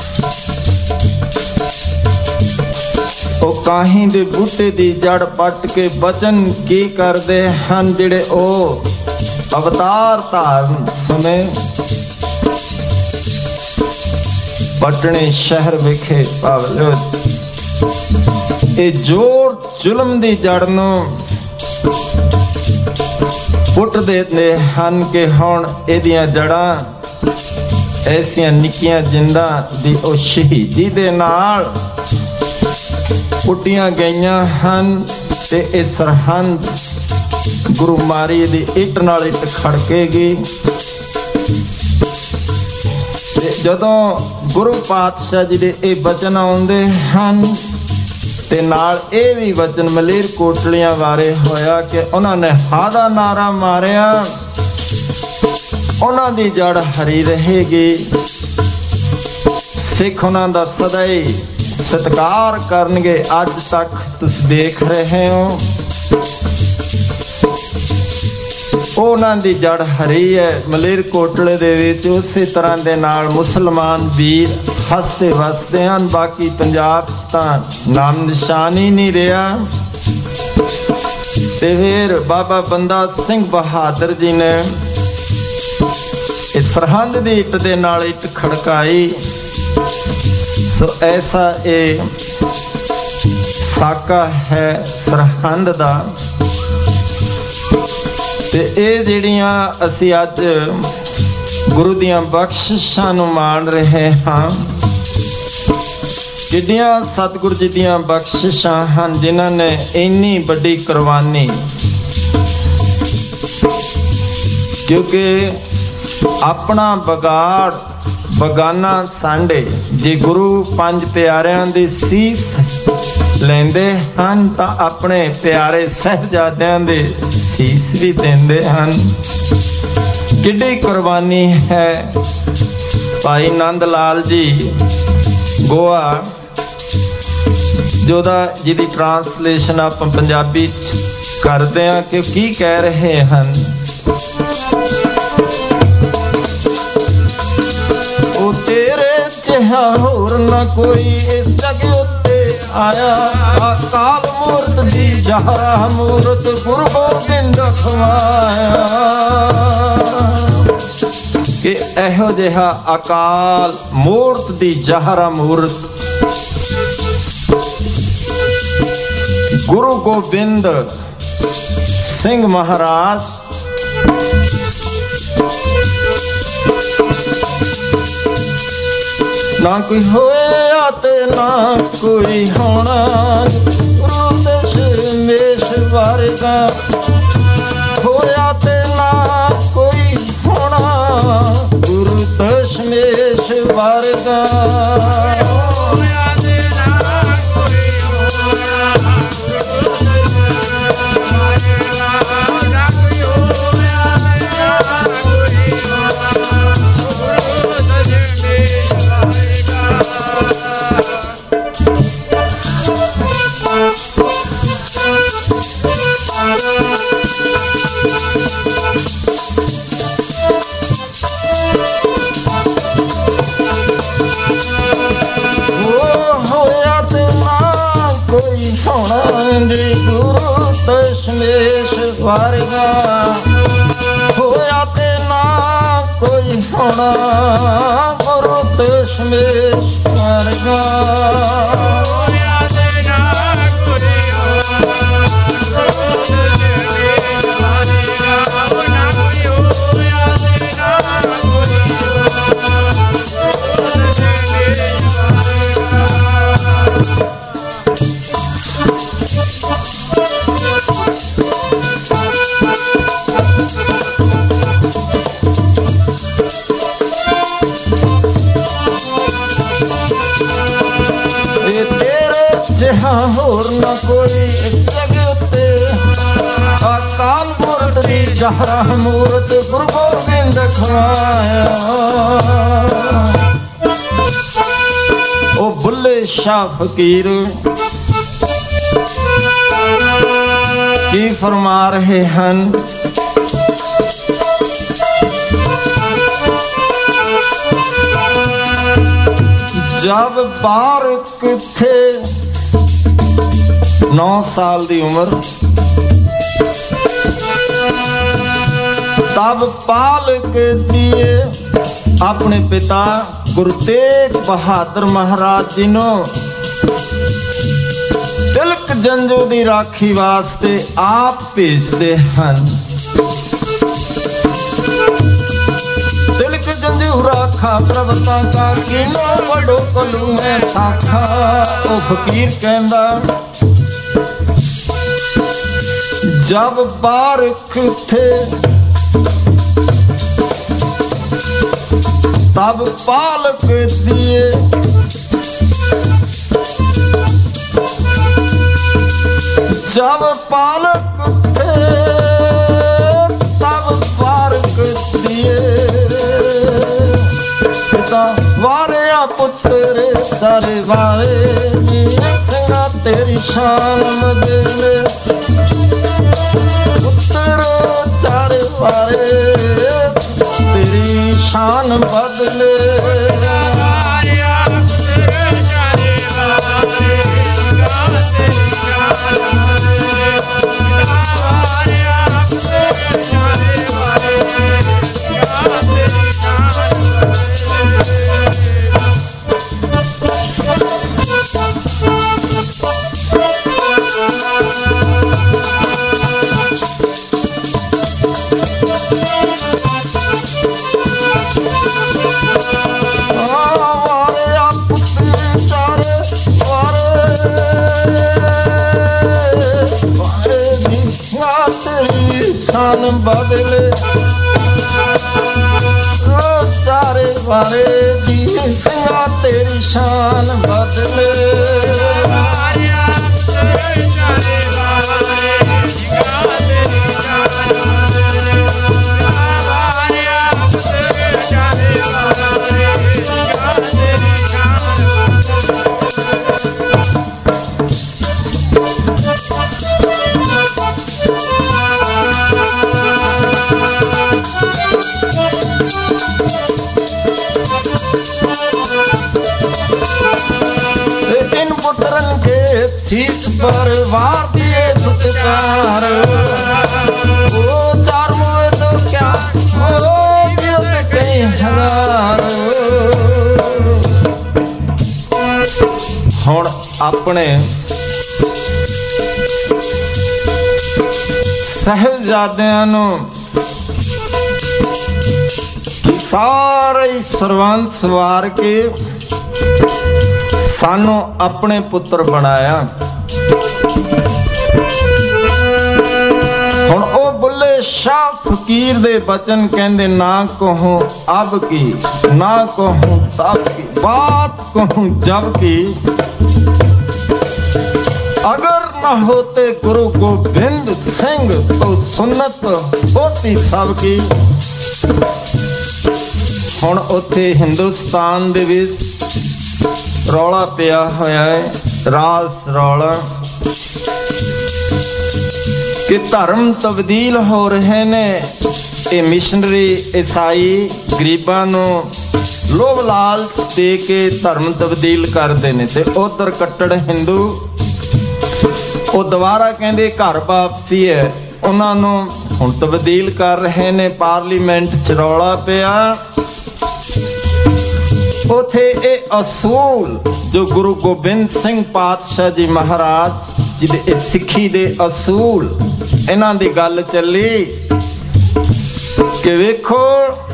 Speaker 1: काही दे बूटे दी जड़ पट के बचन की करदे हन जिहड़े ओ अवतार धारण सुने पटने शहर विखे पावलो ये जोर जुल्म दी जड़ नूं पुट देते हन कि हुण इहदियां जड़ां ऐसियां निक्कियां जिंदा दी ओ शहीदी दे नाल पुट्टियां गईयां हन ते इह सरहंद गुरु मारी दी इट नाल इट खड़केगी। ते जदों गुरु पातशाह जी दे इह वचन आउंदे हन ते नाल इह भी वचन मलेरकोटलियां बारे होया कि उन्हां ने हा दा नारा मारिया उन्हां दी जड़ हरी रहेगी। सिख उन्हां दा सदा ही सत्कार करनगे। अज तक तुसीं देख रहे हो उन्हां दी जड़ हरी है। मलेरकोटले दे विच उसी तरह दे नाल मुसलमान वीर हसते वसदे हन। बाकी पंजाब च तां नाम निशान ही नहीं रहा। ते फिर बाबा बंदा सिंह बहादुर जी ने इस सरहंद दी इट दे नाल इट खड़काई। सो ऐसा ये साका है सरहंद दा। ते ये जिहड़ियां असीं अज गुरु दियां बख्शिशां नूं मान रहे हाँ जिहड़ियां सतगुरु जी दियां बख्शिशां हन जिन्हां ने इन्नी वड्डी कुर्बानी क्योंकि अपना बगाड़ बगाना सांडे जे गुरु पंज प्यारियां दी सीस लेंदे हन तां अपने प्यारे साहिबजादियां दे सीस भी देंदे हन। किड्डी कुर्बानी है। भाई नंद लाल जी गोआ जोदा जिहदी ट्रांसलेशन आप पंजाबी करते हैं कि की कह रहे हैं। ओ तेरे जिहा होर ना कोई इस जग उत्ते आया। अकाल मूरत दी जहरा मूरत गुरु गोबिंद खवाया कि एहो जिहा अकाल मूरत दी जहरा मूरत गुरु गोबिंद सिंह महाराज ना कोई होया ते ना कोई होना। गुरु दशमेश वर्गा होया ते ना कोई होना। गुरु दशमेश वर्गा गुरु दशमेश वर्गा होया ते ना कोई होना। गुरु दशमेश वर्गा होया ते ना कोई होना। होर न कोई जग उत्ते अकाल मूरत दी जहरा मूरत गुरु गोबिंद खवाया। ओ बुल्ले शाह फकीर की फरमा रहे हैं। जब बारिक थे 9 साल की उम्र
Speaker 2: तब पालक दिए अपने पिता गुरु तेग बहादुर महाराज जी नो तिलक जंजू दी राखी वास्ते आप भेजते हैं। तिलक जंजू राखा प्रभता का किनो बड़ो कलू में साखा। ओ फकीर कहंदा जब बारख थे तब पालक दिए जब पालक थे तब बारक दिए पिता वारे पुत्र सारे वारे सिंगा तेरी शान बदले पुत्र चारे वारे तेरी शान बदले। बदले चारे वारे दी सिंगा तेरी शान बदले। परिवार दिए सुतकार ओ चार मुए तो क्या ओ कई हजार। हुण अपने साहिबजादियां नूं सारे सरवंश वार के सानू अपने पुत्र बनाया। हुण ओ बुल्ले शाह फकीर दे बचन कहंदे ना कहूं अब की ना कहूं तब की बात कहूं जब की अगर न होते गुरु गोबिंद सिंह तो सुन्नत होती सबकी। हुण उत्थे हिंदुस्तान दे विच रौला पिया होया है रास रौला कि धर्म तब्दील हो रहे ने। ये मिशनरी ईसाई गरीबां नूं लोभ लालच दे के धर्म तब्दील करते हैं ते उधर कट्टड़ हिंदू वो दोबारा कहंदे घर वापसी है उन्हां नूं हुण तब्दील कर रहे ने। पार्लीमेंट च रौला पिया उथे ये असूल जो गुरु गोबिंद सिंह पातशाह जी महाराज जी दे सिक्खी दे असूल इन्हां दी गल चली कि वेखो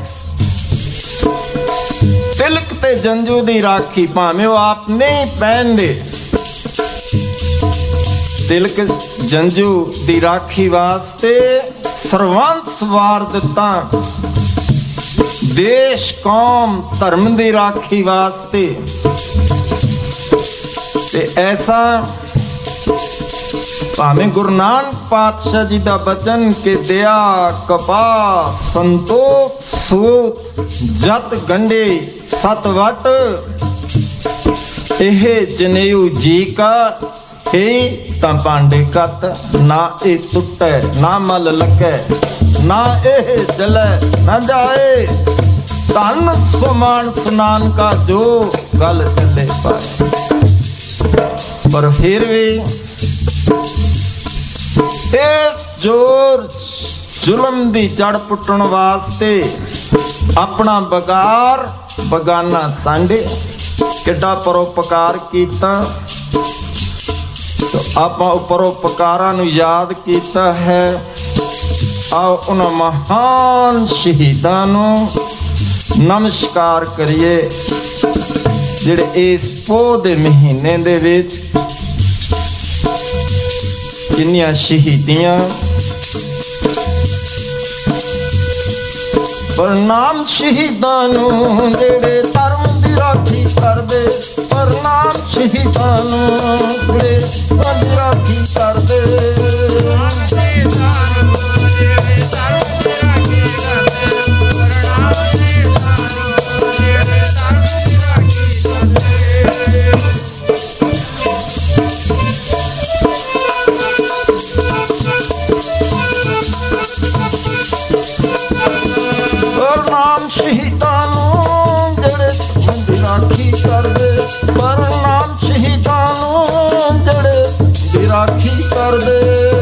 Speaker 2: तिलक ते जंजू दी राखी भावें वो आप नहीं पहनदे तिलक जंजू दी राखी वास्ते सर्वंस वार दिता। देश कौम धर्म दी राखी वास्ते ते ऐसा भावें गुरु नानक पातशाह जी दा बचन के दया कपास संतोख सूत जत गंडे सत वट एह जनेऊ जी का हे तां भांडे कत ना ए टुटे ना मल लगे ना एह जले ना जाए धन सुमान स्नान का जो गल चले पाए। पर फिर भी इस जोर
Speaker 1: ਜ਼ੁਲਮ ਦੀ ਜੜ ਪੁੱਟਣ ਵਾਸਤੇ ਆਪਣਾ ਬਗਾਰ ਬਗਾਨਾ ਸਾਂਢੇ ਕਿੱਡਾ ਪਰਉਪਕਾਰ ਕੀਤਾ। तो ਆਪਾਂ ਪਰਉਪਕਾਰਾਂ ਨੂੰ ਯਾਦ ਕੀਤਾ ਹੈ। आओ ਉਹਨਾਂ ਮਹਾਨ ਸ਼ਹੀਦਾਂ ਨੂੰ ਨਮਸਕਾਰ ਕਰੀਏ ਜਿਹੜੇ ਇਸ ਪੋਹ ਦੇ ਮਹੀਨੇ ਦੇ ਵਿੱਚ ਕਿੰਨੀਆਂ ਸ਼ਹੀਦੀਆਂ। ਪ੍ਰਣਾਮ ਸ਼ਹੀਦਾਂ ਨੂੰ ਜਿਹੜੇ ਧਰਮ ਦੀ ਰਾਖੀ ਕਰਦੇ। ਪ੍ਰਣਾਮ ਸ਼ਹੀਦਾਂ ਨੂੰ ਜਿਹੜੇ ਧਰਮ ਦੀ ਰਾਖੀ ਕਰਦੇ। ਪ੍ਰਣਾਮ ਸ਼ਹੀਦਾਂ ਨੂੰ ਜਿਹੜੇ ਧਰਮ ਦੀ ਰਾਖੀ ਕਰਦੇ। ਪ੍ਰਣਾਮ ਸ਼ਹੀਦਾਂ ਨੂੰ ਜਿਹੜੇ ਦੀ ਰਾਖੀ ਕਰਦੇ।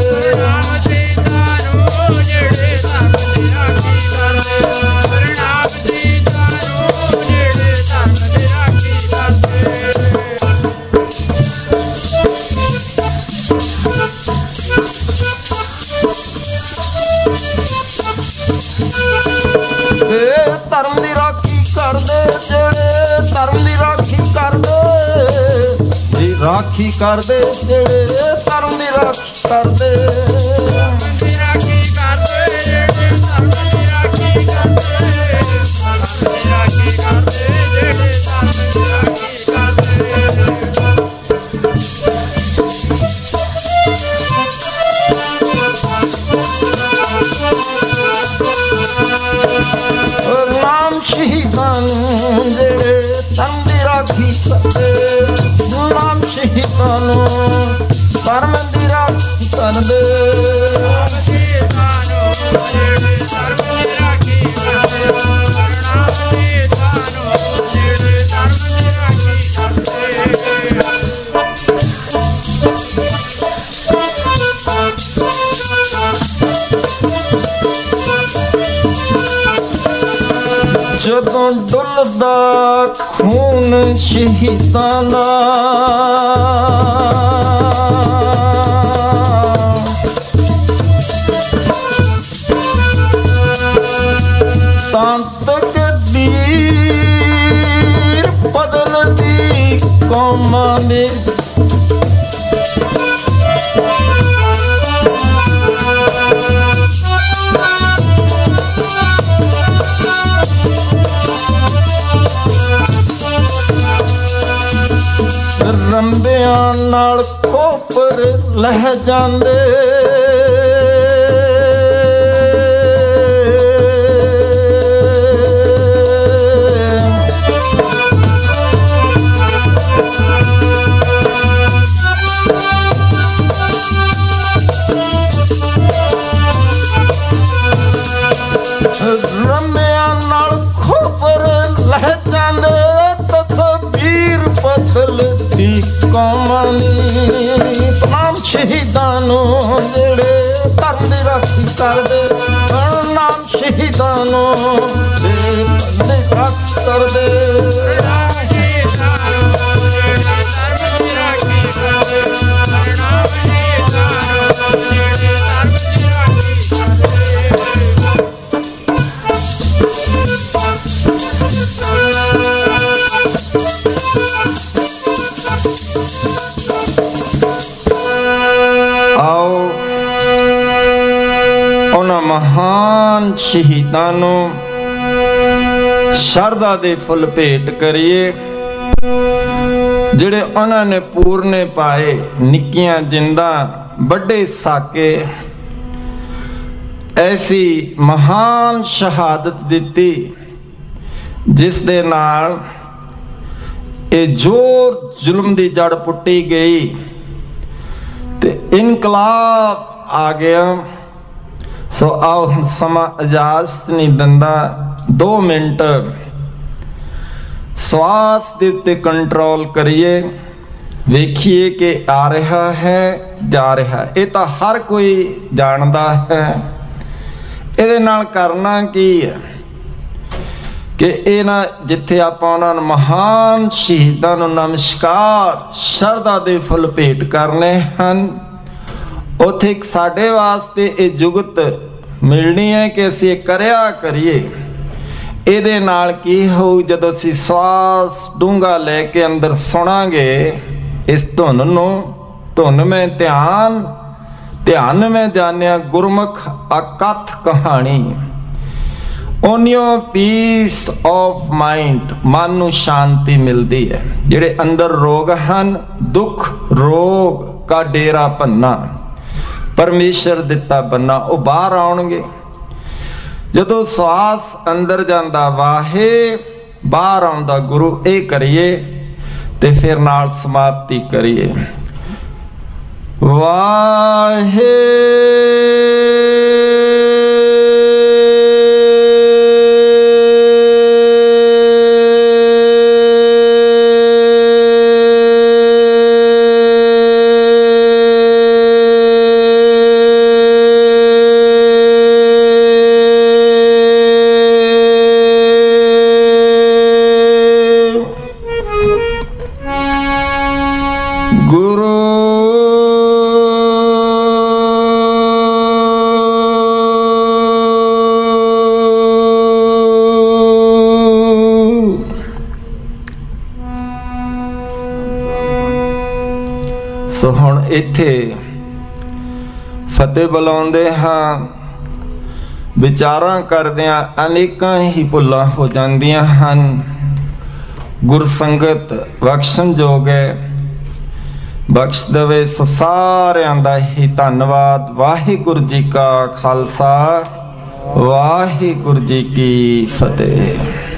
Speaker 1: ਧਰਮ ਦੀ ਰਾਖੀ ਕਰਦੇ ਜਿਹੜੇ ਧਰਮ ਦੀ ਰਾਖੀ ਕਰਦੇ। ਜੀ ਰਾਖੀ ਕਰਦੇ ਜਿਹੜੇ ਧਰਮ ਦੀ ਰਾਖੀ ਕਰਦੇ। ਨਾਮ ਸ਼ਹੀਦਾਂ ਨੂੰ ਜਿਹੜੇ ਧਰਮ ਦੀ ਰਾਖੀ ਕਰਦੇ। ਨਾਮ ਸ਼ਹੀਦਾਂ ਨੂੰ ਧਰਮ ਦੀ ਰਾਖੀ ਕਰਦੇ। ਜਦੋਂ ਡੁੱਲਦਾ ਖੂਨ ਸ਼ਹੀਦਾਂ ਦਾ ਤਾਂ ਤਕਦੀਰ ਬਦਲਦੀ ਕੌਮਾਂ ਦੀ। ਰੰਬਿਆਂ ਨਾਲ ਕੋਪਰ ਲਹਿ ਜਾਂਦੇ। ਰੰਬਿਆਂ ਨਾਲ ਕੋਪਰ ਲਹਿ ਜਾਂਦੇ। ਤਕਦੀਰ ਬਦਲਦੀ ਕੌਮਾਂ ਦੀ। ਪ੍ਰਣਾਮ ਸ਼ਹੀਦਾਂ ਨੂੰ ਜਿਹੜੇ ਧਰਮ ਦੀ ਰਾਖੀ ਕਰਦੇ। ਪ੍ਰਣਾਮ ਸ਼ਹੀਦਾਂ ਨੂੰ ਜਿਹੜੇ ਧਰਮ ਦੀ ਰਾਖੀ ਕਰਦੇ। आओ ਉਹਨਾਂ ਮਹਾਨ ਸ਼ਹੀਦਾਂ ਨੂੰ ਸ਼ਰਧਾ ਦੇ ਫੁੱਲ ਭੇਟ ਕਰੀਏ ਜਿਹੜੇ ਉਹਨਾਂ ਨੇ ਪੂਰਨੇ ਪਾਏ। ਨਿੱਕੀਆਂ ਜਿੰਦਾਂ ਵੱਡੇ ਸਾਕੇ ਐਸੀ ਮਹਾਨ ਸ਼ਹਾਦਤ ਦਿੱਤੀ ਜਿਸ ਦੇ ਨਾਲ ਇਹ ਜ਼ੋਰ ਜ਼ੁਲਮ ਦੀ ਜੜ ਪੁੱਟੀ ਗਈ ਤੇ ਇਨਕਲਾਬ ਆ ਗਿਆ। ਸੋ ਆਓ ਹੁਣ ਸਮਾਂ ਇਜਾਜ਼ਤ ਨਹੀਂ ਦਿੰਦਾ। 2 ਮਿੰਟ ਸਵਾਸ ਦੇ ਉੱਤੇ ਕੰਟਰੋਲ ਕਰੀਏ। ਵੇਖੀਏ ਕਿ ਆ ਰਿਹਾ ਹੈ ਜਾ ਰਿਹਾ। ਇਹ ਤਾਂ ਹਰ ਕੋਈ ਜਾਣਦਾ ਹੈ। ਇਹਦੇ ਨਾਲ ਕਰਨਾ ਕੀ ਹੈ ਕਿ ਇਹ ਨਾ ਜਿੱਥੇ ਆਪਾਂ ਉਹਨਾਂ ਨੂੰ ਮਹਾਨ ਸ਼ਹੀਦਾਂ ਨੂੰ ਨਮਸਕਾਰ ਸ਼ਰਧਾ ਦੇ ਫੁੱਲ ਭੇਟ ਕਰਨੇ ਹਨ, ਉੱਥੇ ਇੱਕ ਸਾਡੇ ਵਾਸਤੇ ਇਹ ਜੁਗਤ ਮਿਲਣੀ ਹੈ ਕਿ ਅਸੀਂ ਇਹ ਕਰਿਆ ਕਰੀਏ। ਇਹਦੇ ਨਾਲ ਕੀ ਹੋਊ, ਜਦੋਂ ਅਸੀਂ ਸਵਾਸ ਡੂੰਘਾ ਲੈ ਕੇ ਅੰਦਰ ਸੁਣਾਂਗੇ ਇਸ ਧੁਨ ਨੂੰ, ਧੁਨ ਮੈਂ ਧਿਆਨ ਮੈਂ ਜਾਣਿਆ ਗੁਰਮੁਖ ਅਕਥ ਕਹਾਣੀ, ਓਨਿਓ ਪੀਸ ਆਫ ਮਾਈਂਡ, ਮਨ ਨੂੰ ਸ਼ਾਂਤੀ ਮਿਲਦੀ ਹੈ। ਜਿਹੜੇ ਅੰਦਰ ਰੋਗ ਹਨ, ਦੁੱਖ ਰੋਗ ਕਾ ਡੇਰਾ ਭੰਨਾ, ਪਰਮੇਸ਼ਰ ਦਿੱਤਾ ਬੰਨਾ, ਉਹ ਬਾਹਰ ਆਉਣਗੇ। ਜਦੋਂ ਸਵਾਸ ਅੰਦਰ ਜਾਂਦਾ ਵਾਹੇ, ਬਾਹਰ ਆਉਂਦਾ ਗੁਰੂ। ਇਹ ਕਰੀਏ ਤੇ ਫਿਰ ਨਾਲ ਸਮਾਪਤੀ ਕਰੀਏ। ਵਾਹੇ ਸੋ ਹੁਣ ਇੱਥੇ ਫਤਿਹ ਬੁਲਾਉਂਦੇ ਹਾਂ। ਵਿਚਾਰਾਂ ਕਰਦਿਆਂ ਅਨੇਕਾਂ ਹੀ ਭੁੱਲਾਂ ਹੋ ਜਾਂਦੀਆਂ ਹਨ। ਗੁਰਸੰਗਤ ਬਖਸ਼ਣ ਜੋਗ ਹੈ, ਬਖਸ਼ ਦੇਵੇ। ਸੋ ਸਾਰਿਆਂ ਦਾ ਹੀ ਧੰਨਵਾਦ। ਵਾਹਿਗੁਰੂ ਜੀ ਕਾ ਖਾਲਸਾ, ਵਾਹਿਗੁਰੂ ਜੀ ਕੀ ਫਤਿਹ।